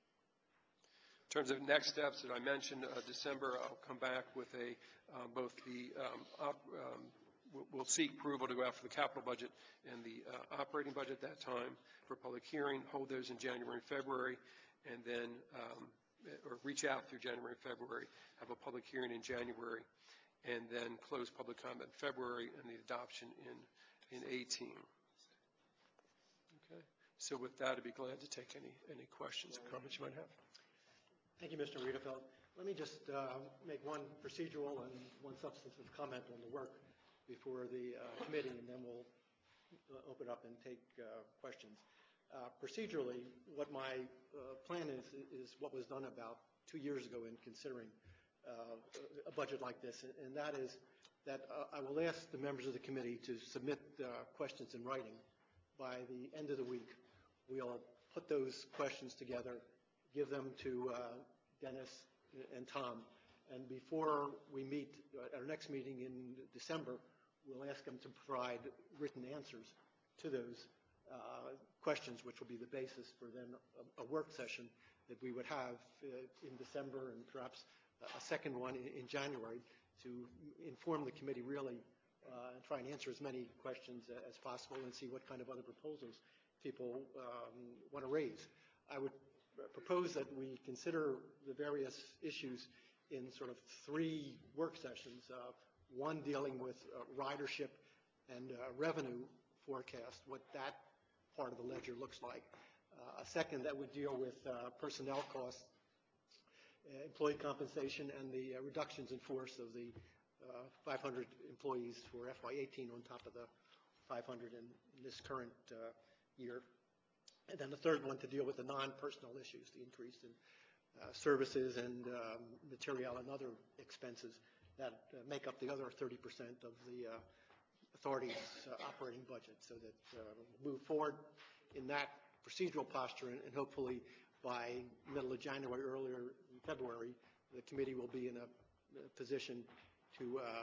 In terms of next steps that I mentioned, uh, December, I'll come back with a, um, both the, um, op, um, we'll seek approval to go out for the capital budget and the uh, operating budget at that time for public hearing, hold those in January and February, and then, um, or reach out through January and February, have a public hearing in January, and then close public comment in February and the adoption in, in eighteen. Okay. So with that, I'd be glad to take any, any questions or comments you might have. Thank you, Mister Wiedefeld. Let me just uh, make one procedural and one substantive comment on the work before the uh, committee, and then we'll uh, open up and take uh, questions. Uh, procedurally, what my uh, plan is, is what was done about two years ago in considering uh, a budget like this, and that is that uh, I will ask the members of the committee to submit uh, questions in writing by the end of the week. We'll put those questions together, give them to uh, Dennis and Tom, and before we meet at our next meeting in December, we'll ask them to provide written answers to those uh, questions, which will be the basis for then a, a work session that we would have uh, in December, and perhaps a second one in, in January, to inform the committee really uh, and try and answer as many questions as possible and see what kind of other proposals people um, want to raise. I would propose that we consider the various issues in sort of three work sessions, uh, one dealing with uh, ridership and uh, revenue forecast, what that part of the ledger looks like. Uh, a second that would deal with uh, personnel costs, uh, employee compensation, and the uh, reductions in force of the uh, five hundred employees for F Y eighteen on top of the five hundred in, in this current uh, year. And then the third one to deal with the non-personal issues, the increase in uh, services and um, material and other expenses that uh, make up the other thirty percent of the uh, authority's uh, operating budget, so that uh, we'll move forward in that procedural posture, and, and hopefully by middle of January, earlier in February, the committee will be in a, a position to uh,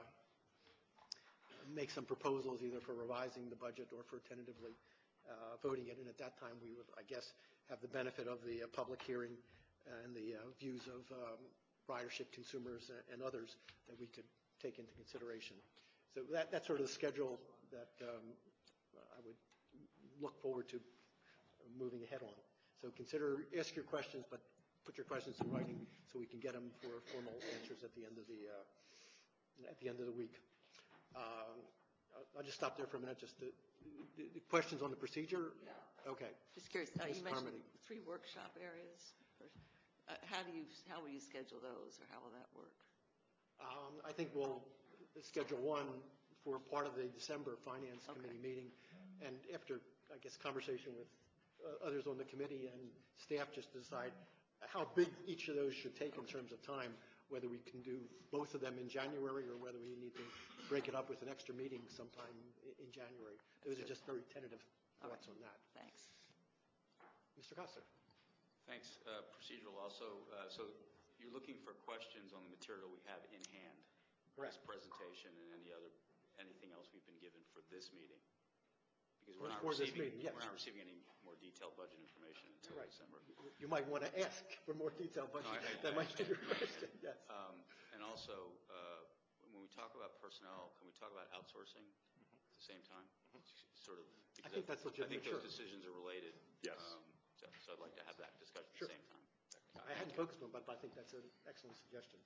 make some proposals either for revising the budget or for tentatively Uh, voting it, and at that time we would, I guess, have the benefit of the uh, public hearing and the uh, views of um, ridership consumers and, and others that we could take into consideration. So that, that's sort of the schedule that um, I would look forward to moving ahead on. So consider, ask your questions, but put your questions in writing so we can get them for formal answers at the end of the, uh, at the end of the week. Um, I'll- I'll just stop there for a minute, just the, the the questions on the procedure? Yeah. Okay. Just curious, uh, Miz you mentioned Carmody. three workshop areas. Uh, How do you, how will you schedule those, or how will that work? Um, I think we'll schedule one for part of the December Finance Okay. Committee meeting, and after, I guess, conversation with uh, others on the committee and staff, just decide how big each of those should take in terms of time, whether we can do both of them in January or whether we need to break it up with an extra meeting sometime i- in January. Those are just very tentative All thoughts right. on that. Thanks. Mister Costa? Thanks. Uh, Procedural also, uh, so you're looking for questions on the material we have in hand? Correct. This presentation and any other, anything else we've been given for this meeting? Because we're not For this receiving, meeting, yes. we're not receiving any more detailed budget information until Right. December. You might want to ask for more detailed budget. No, I- I- That might be your question, yes. Um, And also, uh, when we talk about personnel, can we talk about outsourcing at the same time? Sort of. I think that's I legitimate, think those sure. decisions are related. Yes. Um, So so I'd like to have that discussion at Sure. the same time. I hadn't focused on it, but I think that's an excellent suggestion.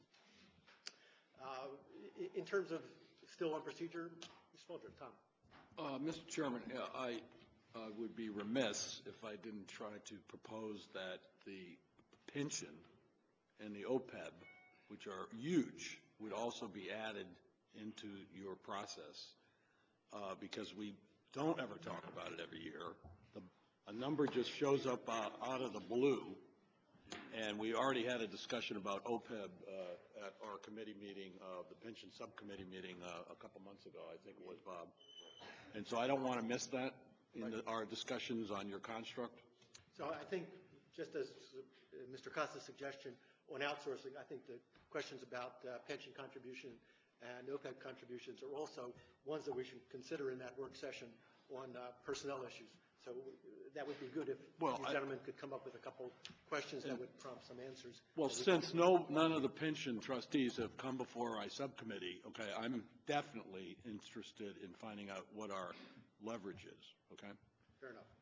Uh, i- In terms of still on procedure, Miz Folger, Tom? Uh, Mister Chairman, yeah, I uh, would be remiss if I didn't try to propose that the pension and the O P E B, which are huge, would also be added into your process, uh, because we don't ever talk about it every year. The, a number just shows up uh, out of the blue, and we already had a discussion about O P E B uh, at our committee meeting, uh, the pension subcommittee meeting uh, a couple months ago, I think it was, Bob. And so I don't want to miss that in the, our discussions on your construct. So I think, just as uh, Mister Costa's suggestion on outsourcing, I think the questions about uh, pension contribution and O P E B contributions are also ones that we should consider in that work session on uh, personnel issues. So uh, that would be good if Well, you I- gentlemen could come up with a couple questions that would prompt some answers. Well, that we since no, none of the pension trustees have come before our subcommittee, okay, I'm definitely interested in finding out what our leverage is, okay? Fair enough.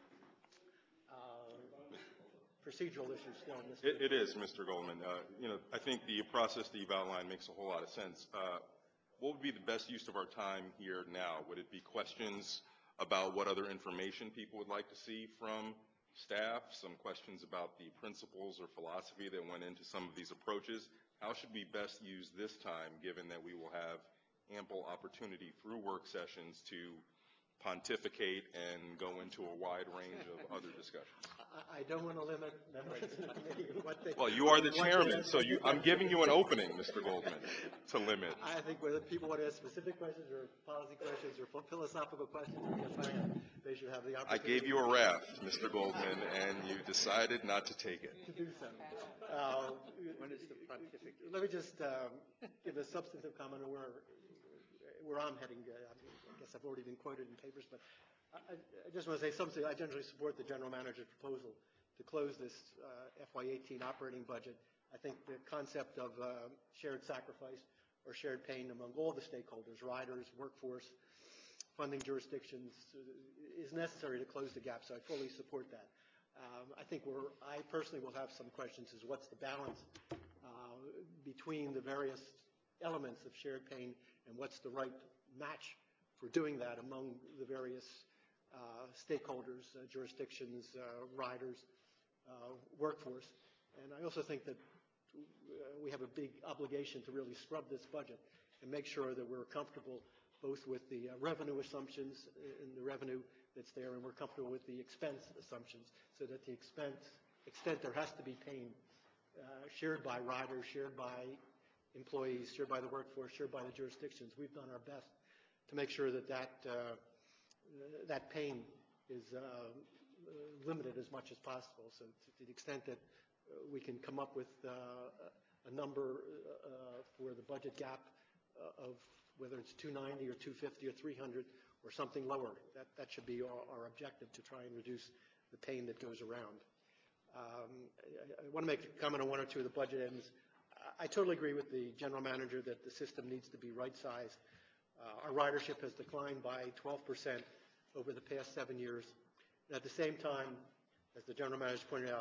Uh, Procedural issues still, Mister It, it is, Mister Goldman. Uh, you know, I think the process that you've outlined makes a whole lot of sense. Uh, what would be the best use of our time here now? Would it be questions about what other information people would like to see from staff, some questions about the principles or philosophy that went into some of these approaches? How should we best use this time, given that we will have ample opportunity through work sessions to pontificate and go into a wide range of other discussions? I, I don't want to limit members of the committee in what they. Well, you are the what they- chairman, so you, I'm giving you an opening, Mister Goldman, to limit. I think whether people want to ask specific questions or policy questions or ph- philosophical questions, because I am, they should have the I opportunity. gave you a raft, Mister Goldman, and you decided not to take it. To do so. Uh, When is the pontificate? Let me just um, give a substantive comment on where, where I'm heading. Uh, I mean, I guess I've already been quoted in papers, but I, I just want to say something. I generally support the general manager's proposal to close this uh, F Y eighteen operating budget. I think the concept of uh, shared sacrifice or shared pain among all the stakeholders, riders, workforce, funding jurisdictions, uh, is necessary to close the gap, so I fully support that. Um, I think we're, I personally will have some questions as what's the balance uh, between the various elements of shared pain and what's the right match for doing that among the various uh, stakeholders, uh, jurisdictions, uh, riders, uh, workforce. And I also think that uh, we have a big obligation to really scrub this budget and make sure that we're comfortable both with the uh, revenue assumptions and the revenue that's there, and we're comfortable with the expense assumptions, so that the expense, extent there has to be pain uh, shared by riders, shared by employees, shared by the workforce, shared by the jurisdictions. We've done our best to make sure that that, uh, that pain is uh, limited as much as possible. So to the extent that uh, we can come up with uh, a number uh, for the budget gap uh, of whether it's two ninety or two fifty or three hundred or something lower, that, that should be our, our objective, to try and reduce the pain that goes around. Um, I, I want to make a comment on one or two of the budget items. I, I totally agree with the general manager that the system needs to be right-sized. Uh, our ridership has declined by twelve percent over the past seven years. And at the same time, as the general manager pointed out,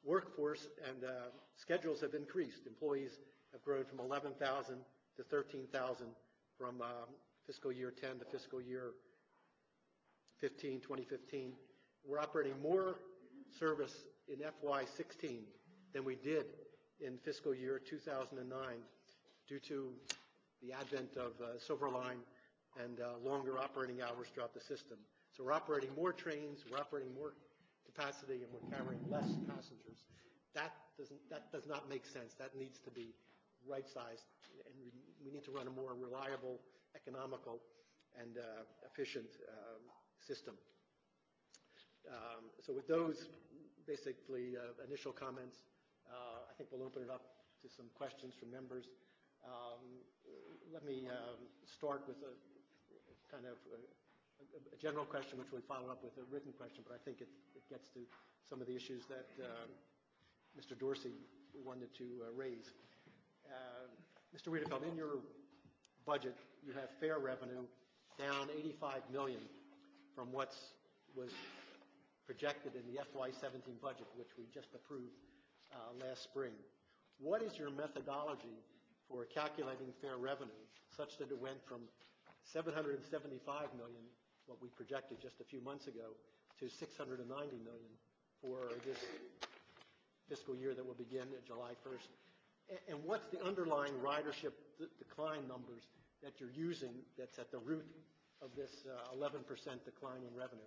workforce and uh, schedules have increased. Employees have grown from eleven thousand to thirteen thousand from um, fiscal year ten to fiscal year fifteen, twenty fifteen. We're operating more service in F Y sixteen than we did in fiscal year two thousand nine due to the advent of uh, Silverline and uh, longer operating hours throughout the system. So we're operating more trains, we're operating more capacity, and we're carrying less passengers. That doesn't, that does not make sense. That needs to be right-sized, and we, we need to run a more reliable, economical, and uh, efficient um, system. Um, so with those basically uh, initial comments, uh, I think we'll open it up to some questions from members. Um, let me um, start with a kind of a, a general question, which we'll follow up with a written question, but I think it, it gets to some of the issues that uh, Mister Dorsey wanted to uh, raise. Uh, Mister Wiedefeld, in your budget, you have fare revenue down eighty-five million dollars from what was projected in the F Y seventeen budget, which we just approved uh, last spring. What is your methodology for calculating fare revenue such that it went from seven hundred seventy-five million dollars, what we projected just a few months ago, to six hundred ninety million dollars for this fiscal year that will begin at July first? And what's the underlying ridership decline numbers that you're using that's at the root of this uh, eleven percent decline in revenue?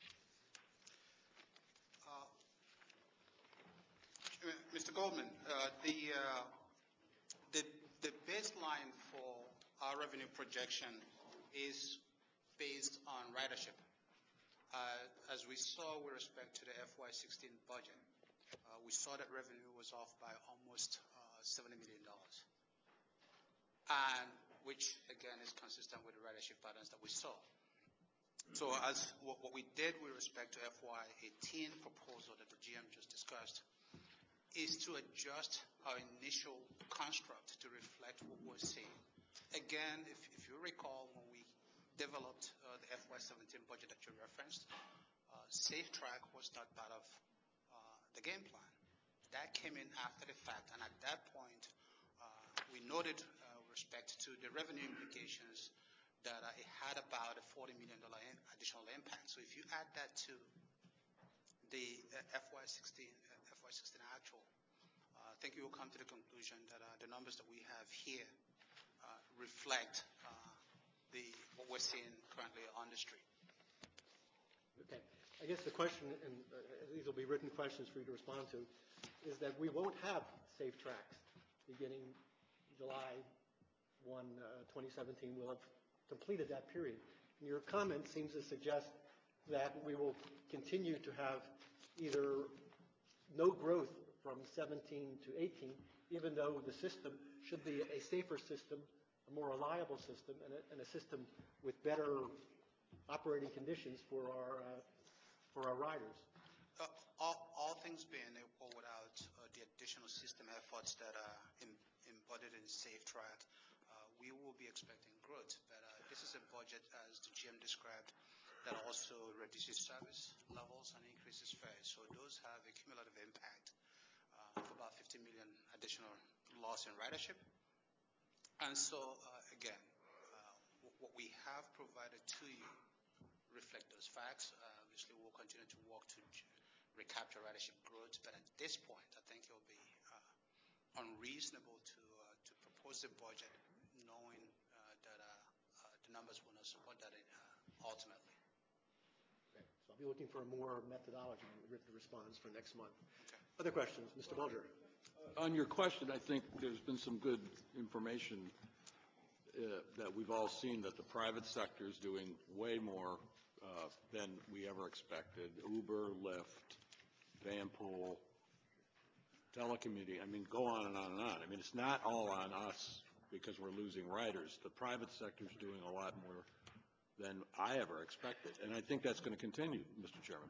Uh, Mister Goldman, uh, the, uh, the, the baseline for our revenue projection is based on ridership. Uh, as we saw with respect to the F Y sixteen budget, uh, we saw that revenue was off by almost uh, seventy million dollars, and which again is consistent with the ridership patterns that we saw. So as what, what we did with respect to F Y eighteen proposal that the G M just discussed is to adjust our initial construct to reflect what we're seeing. Again, if, if you recall, when we developed uh, the F Y seventeen budget that you referenced, uh, SafeTrack was not part of uh, the game plan. That came in after the fact, and at that point, uh, we noted uh, with respect to the revenue implications that uh, it had about a forty million dollars in additional impact. So if you add that to the uh, F Y sixteen, uh, F Y sixteen actual, uh, I think you will come to the conclusion that uh, the numbers that we have here uh, reflect uh, the what we're seeing currently on the street. Okay. I guess the question, and uh, these will be written questions for you to respond to, is that we won't have safe tracks beginning July first, uh, twenty seventeen. We'll have completed that period. And your comment seems to suggest that we will continue to have either no growth from seventeen to eighteen, even though the system should be a safer system, a more reliable system, and a, and a system with better operating conditions for our uh, for our riders. Uh, all, all things being equal, without uh, the additional system efforts that are in, embodied in SafeTrack, uh, we will be expecting growth. But uh, this is a budget, as the G M described, that also reduces service levels and increases fares. So those have a cumulative impact uh, of about fifty million additional loss in ridership. And so, uh, again, uh, what we have provided to you reflect those facts. Uh, obviously, we'll continue to work to recapture ridership growth, but at this point, I think it will be uh, unreasonable to uh, to propose a budget knowing uh, that uh, uh, the numbers will not support that uh, ultimately. Okay. So I'll be looking for a more methodology and written response for next month. Okay. Other questions? Mister Bulger. On your question, I think there's been some good information uh, that we've all seen that the private sector is doing way more uh, than we ever expected. Uber, Lyft, Vanpool, telecommuting, I mean, go on and on and on. I mean, it's not all on us because we're losing riders. The private sector is doing a lot more than I ever expected, and I think that's going to continue, Mister Chairman.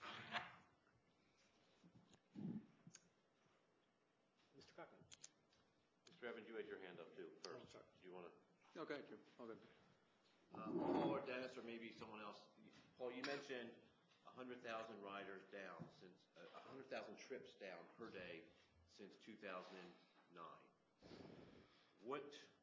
Mister Cochran. Mister Evans, you had your hand up too first. Oh, sorry. Do you want to? Okay, Jim. Okay. Uh, Paul or Dennis or maybe someone else. Paul, you mentioned one hundred thousand riders down since uh, one hundred thousand trips down per day since two thousand nine. What,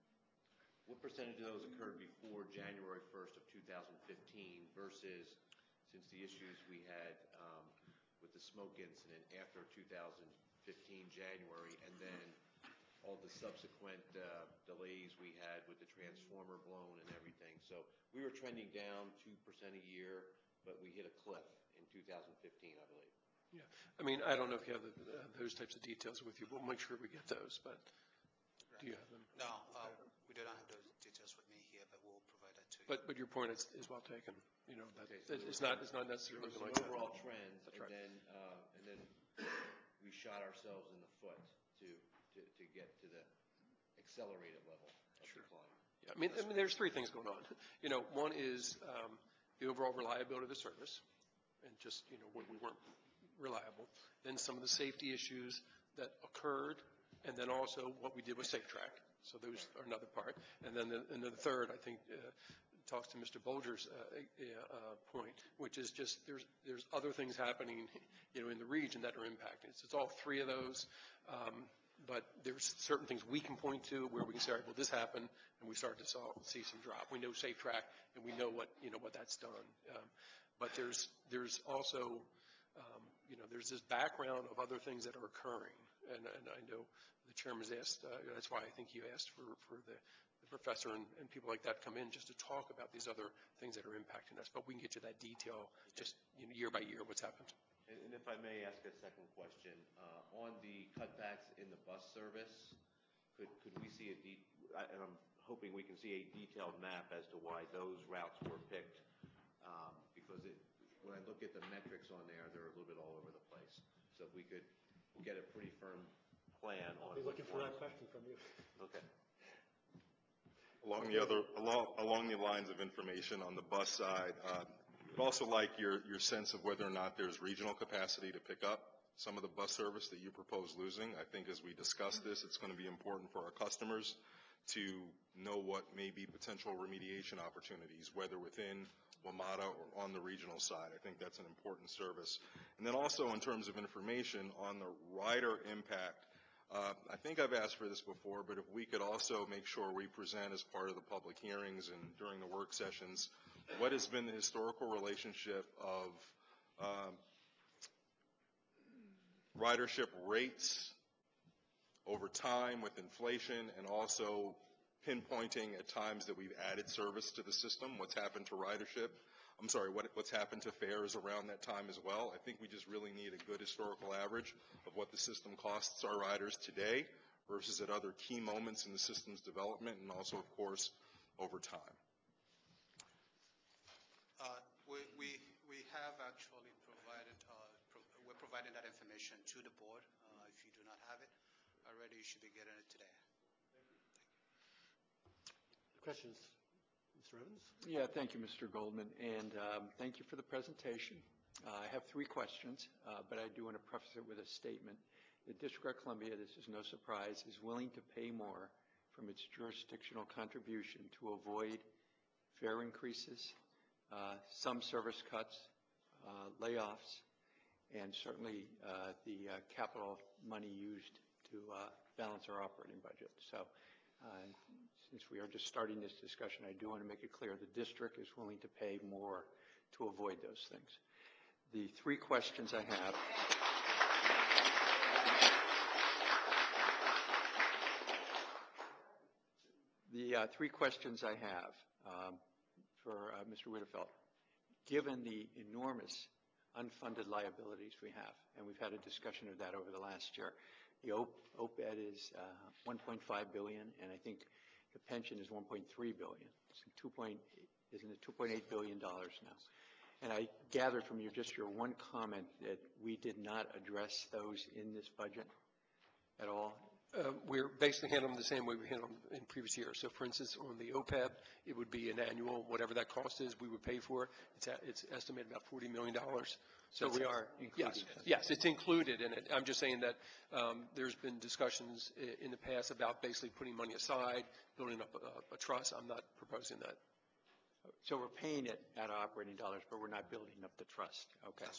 what percentage of those occurred before January first of two thousand fifteen versus since the issues we had um, with the smoke incident after two thousand fifteen January, and then all the subsequent uh, delays we had with the transformer blown and everything. So we were trending down two percent a year, but we hit a cliff in two thousand fifteen, I believe. Yeah, I mean, I don't know if you have the, uh, those types of details with you. We'll make sure we get those, but do you have them? No, uh, we do not have those details with me here, but we'll provide that to you. But, but your point is, is well taken. You know, that, Okay, so it's there not, was it's not some- necessarily there were like some that. overall trends, That's and right. then, uh, and then we shot ourselves in the foot to, to, to get to the accelerated level of decline. Yeah, I mean, I mean, there's three things going on. You know, one is um, the overall reliability of the service, and just, you know, we we weren't reliable. Then some of the safety issues that occurred, and then also what we did with SafeTrack. So those are another part. And then the, and then the third, I think, uh, talks to Mister Bolger's uh, uh, point, which is just there's there's other things happening, you know, in the region that are impacting. It's, it's all three of those. Um, But there's certain things we can point to where we can say, all right, well, this happened, and we start to saw, see some drop. We know SafeTrack, and we know what, you know, what that's done. Um, but there's, there's also, um, you know, there's this background of other things that are occurring. And, and I know the chairman's asked, uh, that's why I think you asked for, for the, the professor and, and people like that come in just to talk about these other things that are impacting us. But we can get you that detail just, you know, year by year what's happened. And and if I may ask a second question, uh, on the cutbacks in the bus service, could, could we see a de, I- and I'm hoping we can see a detailed map as to why those routes were picked, um, because it, when I look at the metrics on there, they're a little bit all over the place. So if we could get a pretty firm plan on. I'll be looking which for ones- that question from you. Okay. Along the other, along, along the lines of information on the bus side, uh, I'd also like your, your sense of whether or not there's regional capacity to pick up some of the bus service that you propose losing. I think as we discuss this, it's going to be important for our customers to know what may be potential remediation opportunities, whether within WMATA or on the regional side. I think that's an important service. And then also in terms of information on the rider impact, uh, I think I've asked for this before, but if we could also make sure we present as part of the public hearings and during the work sessions what has been the historical relationship of um, ridership rates over time with inflation, and also pinpointing at times that we've added service to the system, what's happened to ridership, I'm sorry, what, what's happened to fares around that time as well. I think we just really need a good historical average of what the system costs our riders today versus at other key moments in the system's development, and also, of course, over time. Uh, we, we, we have actually provided, uh, pro we're providing that information to the board. Uh, if you do not have it already, you should be getting it today. Questions? Mister Evans? Yeah, thank you, Mister Goldman, and um, thank you for the presentation. Uh, I have three questions, uh, but I do want to preface it with a statement. The District of Columbia, this is no surprise, is willing to pay more from its jurisdictional contribution to avoid fare increases, uh, some service cuts, uh, layoffs, and certainly uh, the uh, capital money used to uh, balance our operating budget. So uh, since we are just starting this discussion, I do want to make it clear the district is willing to pay more to avoid those things. The three questions I have. The uh, three questions I have um, for uh, Mister Wittefeld, given the enormous unfunded liabilities we have, and we've had a discussion of that over the last year, the O P E B is uh, one point five billion dollars, and I think the pension is one point three billion dollars. It's two point, isn't it two point eight billion dollars now? And I gathered from your, just your one comment that we did not address those in this budget at all. Uh, we're basically handling them the same way we handled them in previous years. So, for instance, on the O P E B, it would be an annual, whatever that cost is, we would pay for it. It's, a, it's estimated about forty million dollars. So we are including Yes, that. yes, it's included in it. I'm just saying that um, there's been discussions i- in the past about basically putting money aside, building up a, a trust. I'm not proposing that. So we're paying it out of operating dollars, but we're not building up the trust. Okay. That's correct.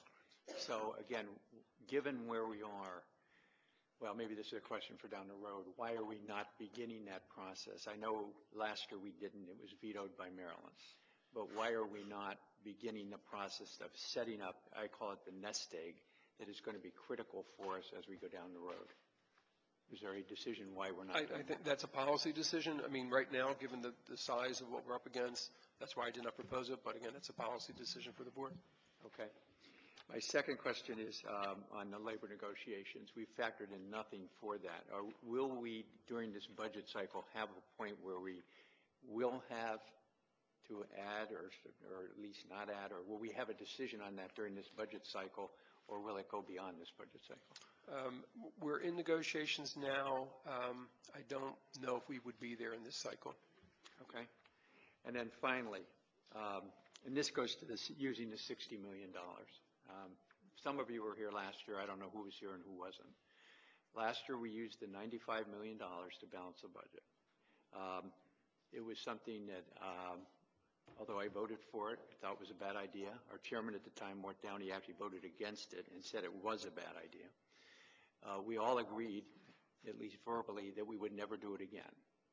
So again, given where we are, well, maybe this is a question for down the road, why are we not beginning that process? I know last year we didn't, it was vetoed by Maryland. But why are we not beginning the process of setting up, I call it the nest egg, that is going to be critical for us as we go down the road? Is there a decision why we're not I, doing I think that's a policy decision. I mean, right now, given the, the size of what we're up against, that's why I did not propose it. But again, it's a policy decision for the board. Okay. My second question is um, on the labor negotiations. We've factored in nothing for that. Or will we, during this budget cycle, have a point where we will have to add or, or at least not add, or will we have a decision on that during this budget cycle, or will it go beyond this budget cycle? Um, we're in negotiations now. Um, I don't know if we would be there in this cycle. Okay. And then finally, um, and this goes to this, using the sixty million dollars. Um, some of you were here last year. I don't know who was here and who wasn't. Last year we used the ninety-five million dollars to balance the budget. Um, it was something that, um, although I voted for it, I thought it was a bad idea. Our chairman at the time, Mort Downey, actually voted against it and said it was a bad idea. Uh, we all agreed, at least verbally, that we would never do it again.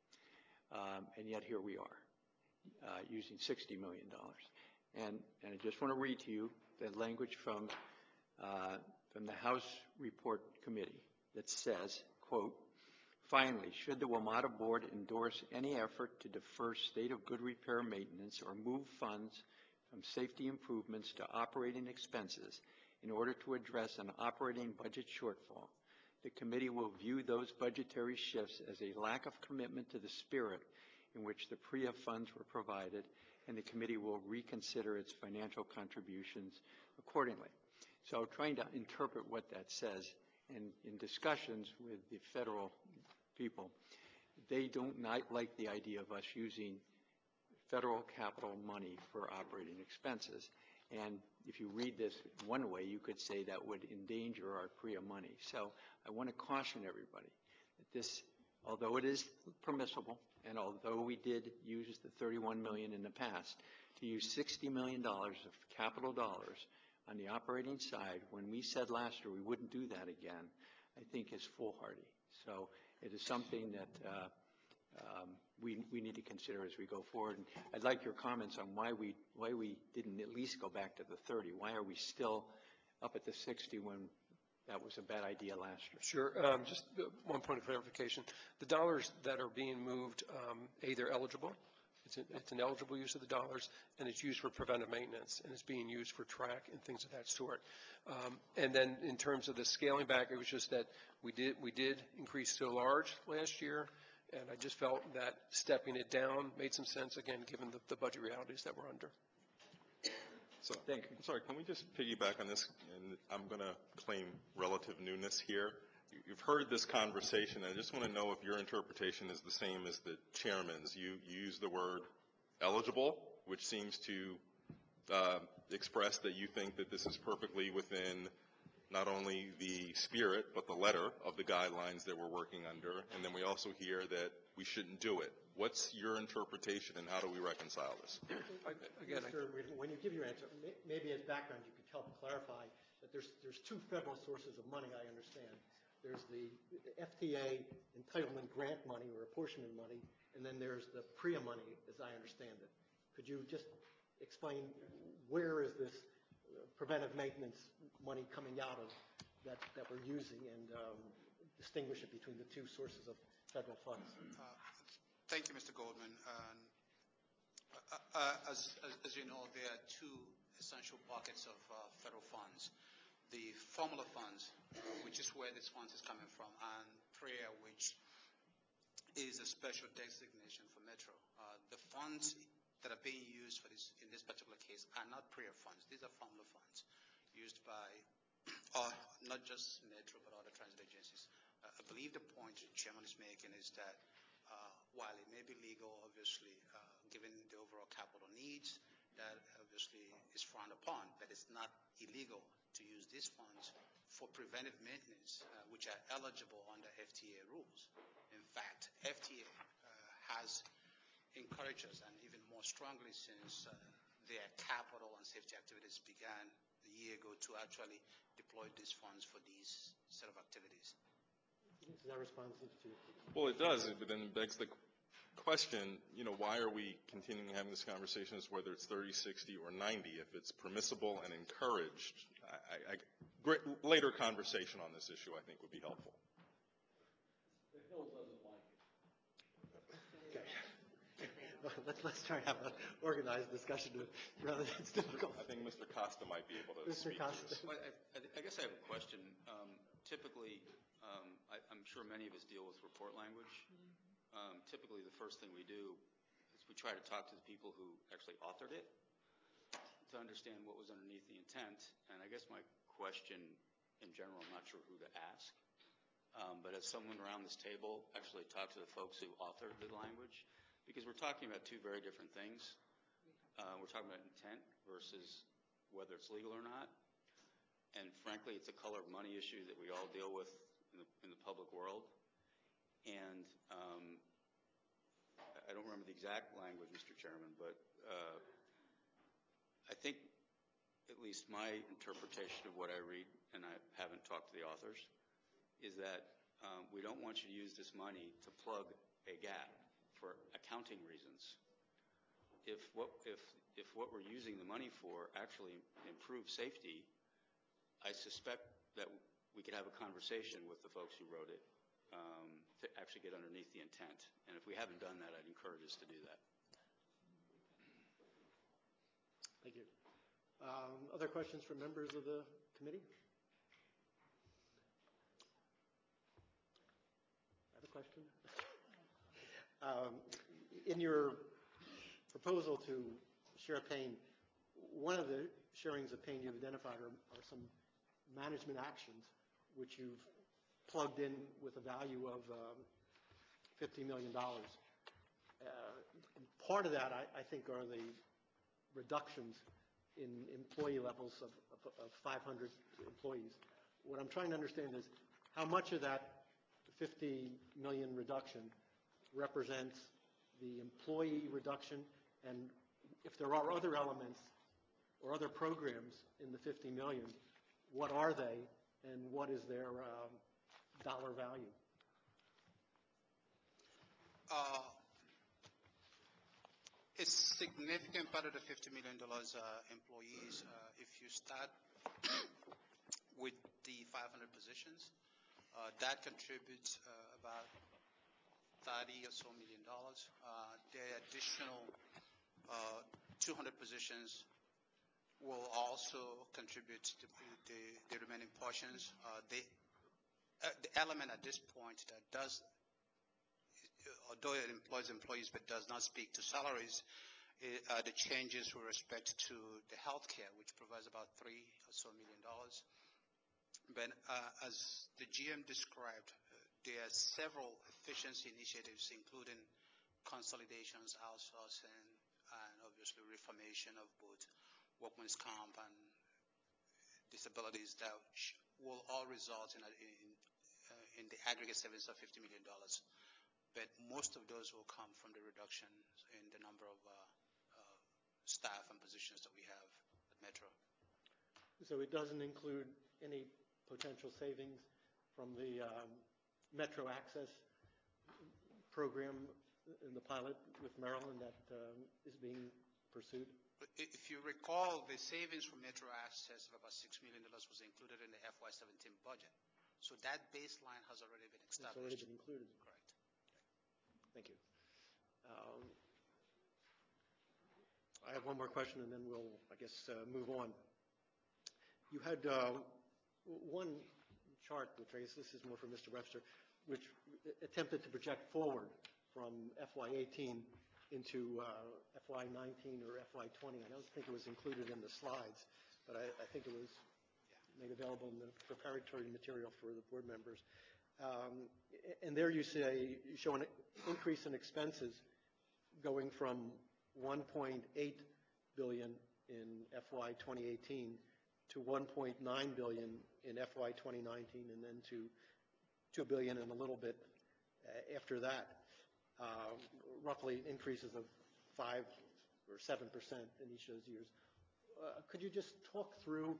Um, and yet here we are, uh, using sixty million dollars. And, and I just want to read to you the language from, uh, from the House Report Committee that says, quote, finally, should the WMATA board endorse any effort to defer state of good repair maintenance or move funds from safety improvements to operating expenses in order to address an operating budget shortfall, the committee will view those budgetary shifts as a lack of commitment to the spirit in which the P R E A funds were provided, and the committee will reconsider its financial contributions accordingly. So trying to interpret what that says, and in discussions with the federal people, they don't not like the idea of us using federal capital money for operating expenses. And if you read this one way, you could say that would endanger our P R E A money. So I want to caution everybody that this, although it is permissible, and although we did use the thirty-one million dollars in the past, to use sixty million dollars of capital dollars on the operating side, when we said last year we wouldn't do that again, I think is foolhardy. So it is something that uh, um, we, we need to consider as we go forward. And I'd like your comments on why we, why we didn't at least go back to the thirty. Why are we still up at the sixty when that was a bad idea last year? Sure. Um, just one point of clarification. The dollars that are being moved, um, A, they're eligible. It's, a, it's an eligible use of the dollars, and it's used for preventive maintenance, and it's being used for track and things of that sort. Um, and then in terms of the scaling back, it was just that we did, we did increase so large last year, and I just felt that stepping it down made some sense, again, given the, the budget realities that we're under. So, Thank you. I'm sorry, can we just piggyback on this? And I'm going to claim relative newness here. You've heard this conversation, and I just want to know if your interpretation is the same as the chairman's. You, you use the word eligible, which seems to uh, express that you think that this is perfectly within not only the spirit, but the letter of the guidelines that we're working under. And then we also hear that we shouldn't do it. What's your interpretation, and how do we reconcile this? Again, Mister Reardon, when you give your answer, may- maybe as background you could help clarify that there's, there's two federal sources of money, I understand. There's the F T A entitlement grant money or apportionment money, and then there's the P R E A money, as I understand it. Could you just explain where is this preventive maintenance money coming out of that, that we're using, and um, distinguish it between the two sources of federal funds? Uh, Thank you, Mister Goldman. Um, uh, uh, as, as, as you know, there are two essential buckets of uh, federal funds. The formula funds, which is where this funds is coming from, and P R E A, which is a special designation for Metro. Uh, the funds that are being used for this, in this particular case, are not P R E A funds. These are formula funds used by uh, not just Metro, but other transit agencies. Uh, I believe the point the chairman is making is that uh, while it may be legal, obviously, uh, given the overall capital needs, that obviously is frowned upon, but it's not illegal to use these funds for preventive maintenance, uh, which are eligible under F T A rules. In fact, F T A uh, has encouraged us, and even more strongly since uh, their capital and safety activities began year ago to actually deploy these funds for these set of activities. Is that responsive to? Well, it does, but then it begs the question, you know, why are we continuing having this conversation as whether it's thirty, sixty, or ninety? If it's permissible and encouraged, I, I, great, later conversation on this issue, I think, would be helpful. The Hill doesn't like it. Okay. Well, let's, let's try to have an organized discussion rather than it's difficult. I think Mister Costa might be able to Mister speak Costa. to this. Well, I, I guess I have a question. Um, typically, um, I, I'm sure many of us deal with report language. Um, typically, the first thing we do is we try to talk to the people who actually authored it to understand what was underneath the intent. And I guess my question in general, I'm not sure who to ask. Um, but as someone around this table actually talked to the folks who authored the language, because we're talking about two very different things. Uh, we're talking about intent versus whether it's legal or not. And frankly, it's a color of money issue that we all deal with in the, in the public world. And um, I don't remember the exact language, Mister Chairman, but uh, I think at least my interpretation of what I read, and I haven't talked to the authors, is that um, we don't want you to use this money to plug a gap for accounting reasons. If what, if, if what we're using the money for actually improves safety, I suspect that we could have a conversation with the folks who wrote it um, to actually get underneath the intent. And if we haven't done that, I'd encourage us to do that. Thank you. Um, other questions from members of the committee? I have a question. Um, in your proposal to share pain, one of the sharings of pain you've identified are, are some management actions which you've plugged in with a value of um, fifty million dollars. Uh, part of that, I, I think, are the reductions in employee levels of, of, of five hundred employees. What I'm trying to understand is how much of that fifty million reduction represents the employee reduction, and if there are other elements or other programs in the fifty million, what are they and what is their um, dollar value? Uh, a significant part of the fifty million dollars uh, employees, uh, if you start with the five hundred positions, uh, that contributes uh, about thirty or so million dollars. Uh, the additional uh, two hundred positions will also contribute to the, the remaining portions. Uh, the, uh, the element at this point that does, although it employs employees but does not speak to salaries, are the changes with respect to the healthcare, which provides about three or so million dollars. But uh, as the G M described, uh, there are several efficiency initiatives, including consolidations, outsourcing, and obviously reformation of both workman's comp and disabilities that will all result in, a, in, uh, in the aggregate savings of fifty million dollars. But most of those will come from the reduction in the number of uh, uh, staff and positions that we have at Metro. So it doesn't include any potential savings from the um, Metro Access program in the pilot with Maryland that um, is being pursued? If you recall, the savings from Metro Access of about six million dollars was included in the F Y seventeen budget. So that baseline has already been established. It's already been included. Correct. Thank you. Um, I have one more question, and then we'll, I guess, uh, move on. You had uh, one chart, which I guess this is more for Mister Webster, which attempted to project forward from F Y eighteen into uh, F Y nineteen or F Y twenty. I don't think it was included in the slides, but I, I think it was made available in the preparatory material for the board members. Um, and there you say, you show an increase in expenses going from one point eight billion dollars in F Y twenty eighteen to one point nine billion dollars in F Y twenty nineteen, and then to two billion dollars and a little bit uh, after that. Uh, roughly increases of five or seven percent in each of those years. Uh, could you just talk through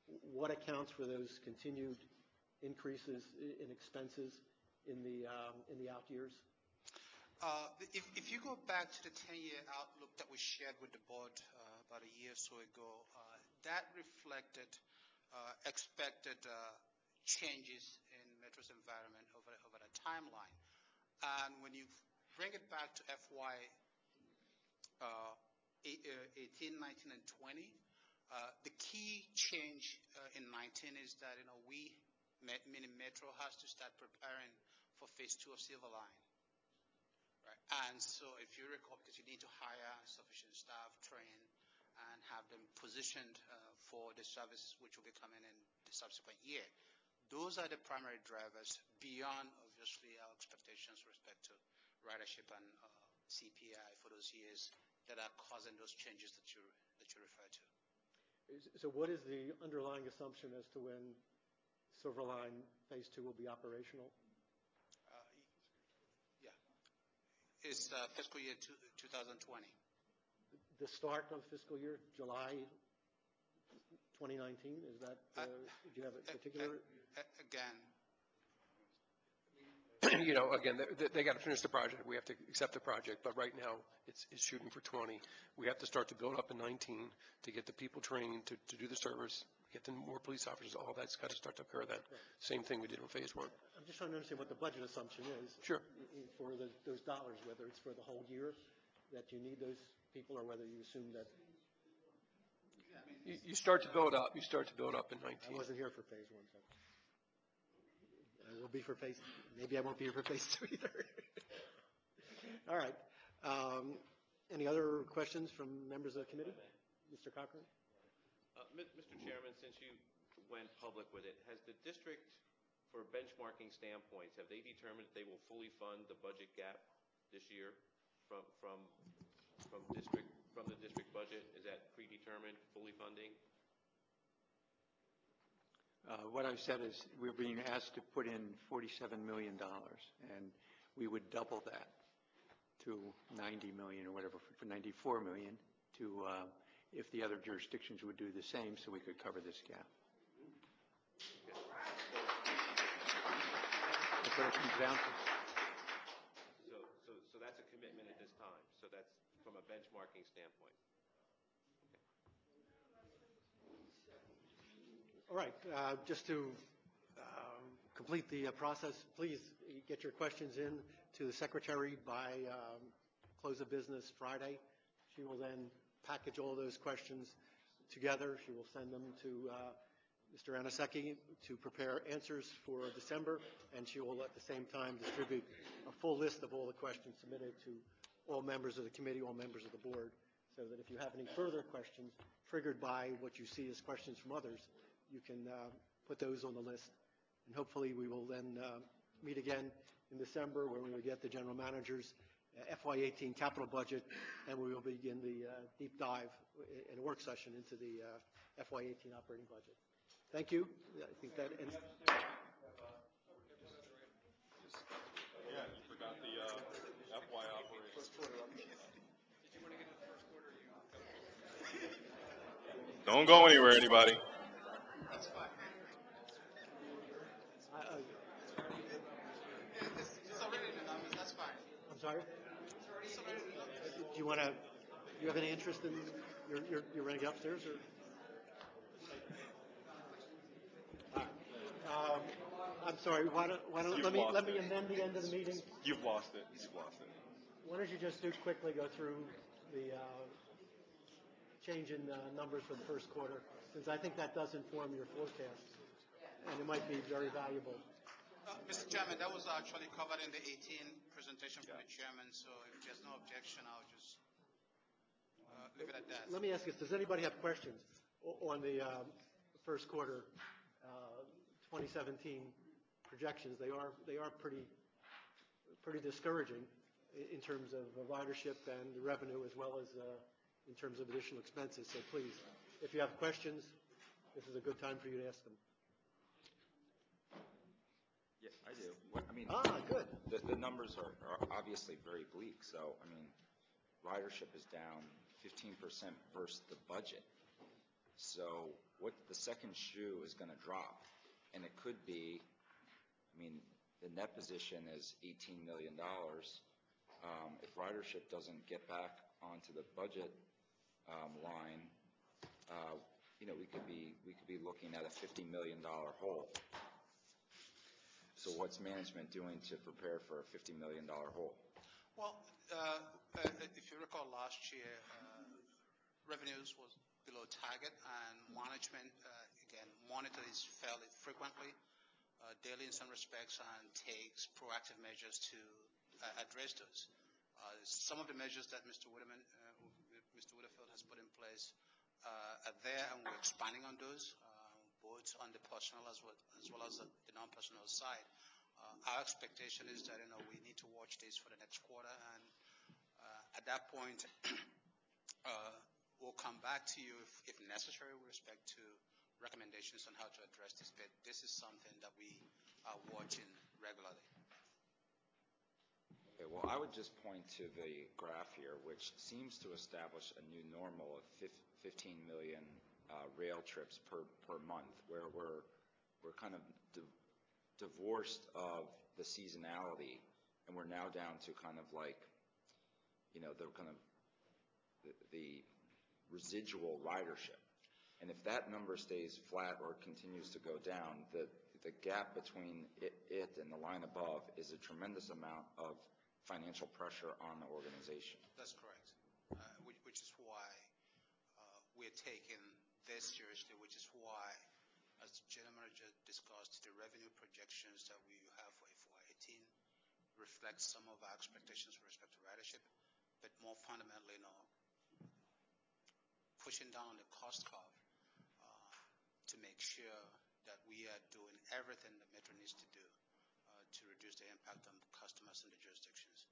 what accounts for those continued increases i- in expenses in the, um, in the out years? Uh, If, if you go back to the ten-year outlook that we shared with the board uh, about a year or so ago, uh, that reflected uh, expected uh, changes in Metro's environment over, over the timeline. And when you bring it back to F Y uh, eight- uh, eighteen, nineteen, and twenty, uh, the key change uh, in nineteen is that, you know, we, Met- meaning Metro, has to start preparing for phase two of Silver Line. Right. And so if you recall, because you need to hire sufficient staff, train, and have them positioned uh, for the services which will be coming in the subsequent year. Those are the primary drivers beyond, obviously, our expectations with respect to ridership and uh, C P I for those years that are causing those changes that you that you refer to. Is- So what is the underlying assumption as to when Silver Line Phase Two will be operational? Uh, yeah. It's uh, fiscal year two, twenty twenty. The start of fiscal year, July twenty nineteen, is that, uh, do you have a particular? Again, You know, again, they, they got to finish the project. We have to accept the project, but right now it's, it's shooting for twenty. We have to start to build up in nineteen to get the people trained to, to do the service, get the more police officers. All that's got to start to occur then. Same thing we did in phase one. I'm just trying to understand what the budget assumption is. Sure. i- i- For the, those dollars, whether it's for the whole year that you need those people, or whether you assume that. You, you start to build up. You start to build up in I nineteen. wasn't here for phase one, so. I will be for phase, maybe I won't be here for phase two either. All right. Um, Any other questions from members of the committee? Mister Cochran? Uh, Mi- Mister Chairman, since you went public with it, has the district, for benchmarking standpoints, have they determined that they will fully fund the budget gap this year from, from, from district, from the district budget? Is that predetermined, fully funding? Uh, What I've said is we're being asked to put in forty-seven million dollars, and we would double that to ninety million dollars or whatever, for ninety-four million dollars to, uh, if the other jurisdictions would do the same, so we could cover this gap. That's what it comes down to. So, so, so that's a commitment at this time. So that's from a benchmarking standpoint. All right, uh, just to um, complete the uh, process, please get your questions in to the secretary by um, close of business Friday. She will then package all those questions together. She will send them to uh, Mister Anaseki to prepare answers for December, and she will at the same time distribute a full list of all the questions submitted to all members of the committee, all members of the board, so that if you have any further questions triggered by what you see as questions from others, you can uh, put those on the list. And hopefully we will then uh, meet again in December when we will get the general manager's uh, F Y eighteen capital budget, and we will begin the uh, deep dive in a work session into the uh, F Y eighteen operating budget. Thank you. I think that ends. Yeah, you forgot the uh, F Y operations. Don't go anywhere, anybody. I'm sorry? Do you want to, do you have any interest in, you're, you're, you're running upstairs, or? Um, I'm sorry, why don't, why don't, You've let me, lost let me it. amend the end of the meeting. You've lost it. You've lost it. Why don't you just do quickly go through the uh, change in uh, numbers for the first quarter, since I think that does inform your forecast, and it might be very valuable. Uh, Mister Chairman, that was actually covered in the eighteen presentation from the chairman, so if there's no objection, I'll just uh, leave it at that. Let me ask you, does anybody have questions o- on the um, first quarter uh, twenty seventeen projections? They are, they are pretty, pretty discouraging i- in terms of uh, ridership and revenue, as well as uh, in terms of additional expenses. So please, if you have questions, this is a good time for you to ask them. Yes, I do. What, I mean, Ah, good. The, the numbers are, are obviously very bleak. So, I mean, ridership is down fifteen percent versus the budget. So what the second shoe is going to drop, and it could be, I mean, the net position is eighteen million dollars. Um, if ridership doesn't get back onto the budget um, line, uh, you know, we could be we could be looking at a fifty million dollars hole. So what's management doing to prepare for a fifty million dollars hole? Well, uh, uh, if you recall last year, uh, revenues was below target, and management, uh, again, monitors fairly frequently, uh, daily in some respects, and takes proactive measures to uh, address those. Uh, some of the measures that Mister Whitterman, uh, Mister Whitterfield has put in place uh, are there, and we're expanding on those, uh, both on the personal as well as, well as the, the non-personal side. Uh, our expectation is that, you know, we need to watch this for the next quarter, and uh, at that point, uh, we'll come back to you if, if necessary with respect to recommendations on how to address this. But this is something that we are watching regularly. Okay, well, I would just point to the graph here, which seems to establish a new normal of fifteen million uh, rail trips per, per month, where we're, we're kind of di divorced of the seasonality, and we're now down to kind of like, you know, the kind of the, the residual ridership. And if that number stays flat or continues to go down, the, the gap between it, it and the line above is a tremendous amount of financial pressure on the organization. That's correct, uh, which, which is why uh, we're taking this seriously, which is why, as the General Manager discussed, the revenue projections that we have for F Y eighteen reflect some of our expectations with respect to ridership, but more fundamentally, you know, pushing down the cost curve uh, to make sure that we are doing everything that Metro needs to do uh, to reduce the impact on customers in the jurisdictions.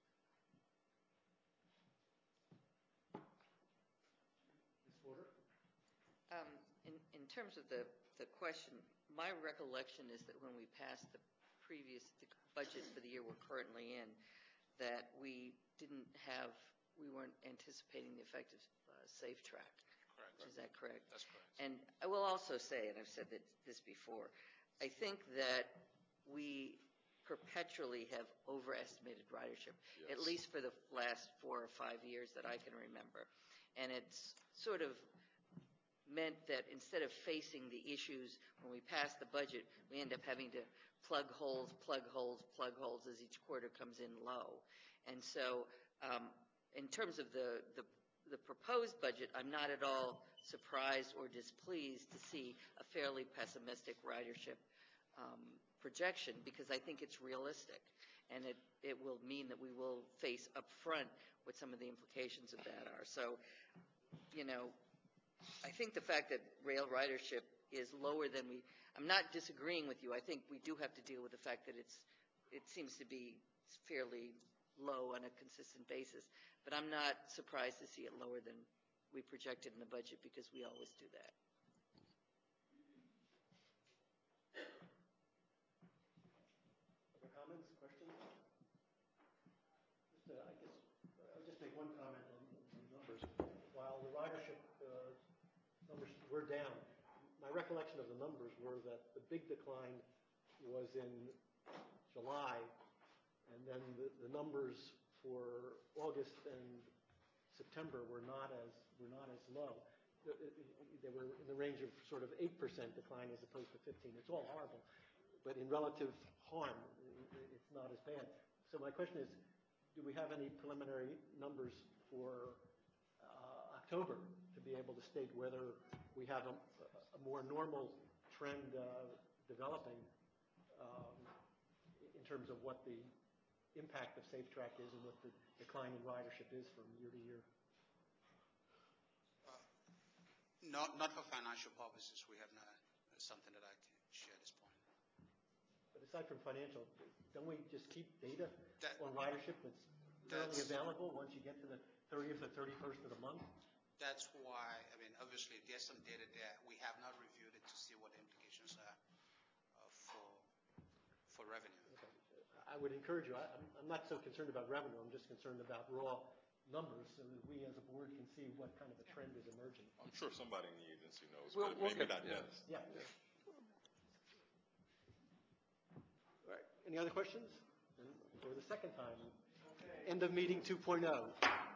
Miz Porter? Um, in, in terms of the, the question, my recollection is that when we passed the previous the budget for the year we're currently in, that we didn't have, we weren't anticipating the effect of uh, Safe Track. Correct. Is that correct? That's correct. And I will also say, and I've said that, this before, I think that we perpetually have overestimated ridership, Yes. at least for the last four or five years that I can remember. And it's sort of meant that instead of facing the issues when we pass the budget, we end up having to plug holes, plug holes, plug holes as each quarter comes in low. And so um, in terms of the, the, the proposed budget, I'm not at all surprised or displeased to see a fairly pessimistic ridership um, projection, because I think it's realistic. And it, it will mean that we will face up front what some of the implications of that are. So, you know, I think the fact that rail ridership is lower than we, I'm not disagreeing with you. I think we do have to deal with the fact that it's, it seems to be fairly low on a consistent basis. But I'm not surprised to see it lower than we projected in the budget, because we always do that. Other comments, questions? Just, uh, I guess, I'll just make one comment on the numbers. While the ridership uh, numbers were down, my recollection of the numbers were that the big decline was in July, and then the, the numbers for August and September were not as were not as low. They were in the range of sort of eight percent decline as opposed to fifteen. It's all horrible, but in relative harm, it's not as bad. So my question is, do we have any preliminary numbers for uh, October to be able to state whether we have a, a more normal trend uh, developing um, in terms of what the impact of Safe Track is and what the decline in ridership is from year to year? Uh, not, not for financial purposes. We have not uh, something that I can share at this point. But aside from financial, don't we just keep data That, on ridership that's that's, readily available once you get to the thirtieth or thirty-first of the month? That's why, I mean, obviously, there's some data there. We have not reviewed it to see what the implications are uh, for, for revenue. Okay. I would encourage you, I, I'm, I'm not so concerned about revenue, I'm just concerned about raw numbers so that we as a board can see what kind of a trend is emerging. I'm sure somebody in the agency knows, We'll- but we'll maybe get- not yeah. Dennis. Yeah. All right, any other questions? For the second time, end of meeting two point oh.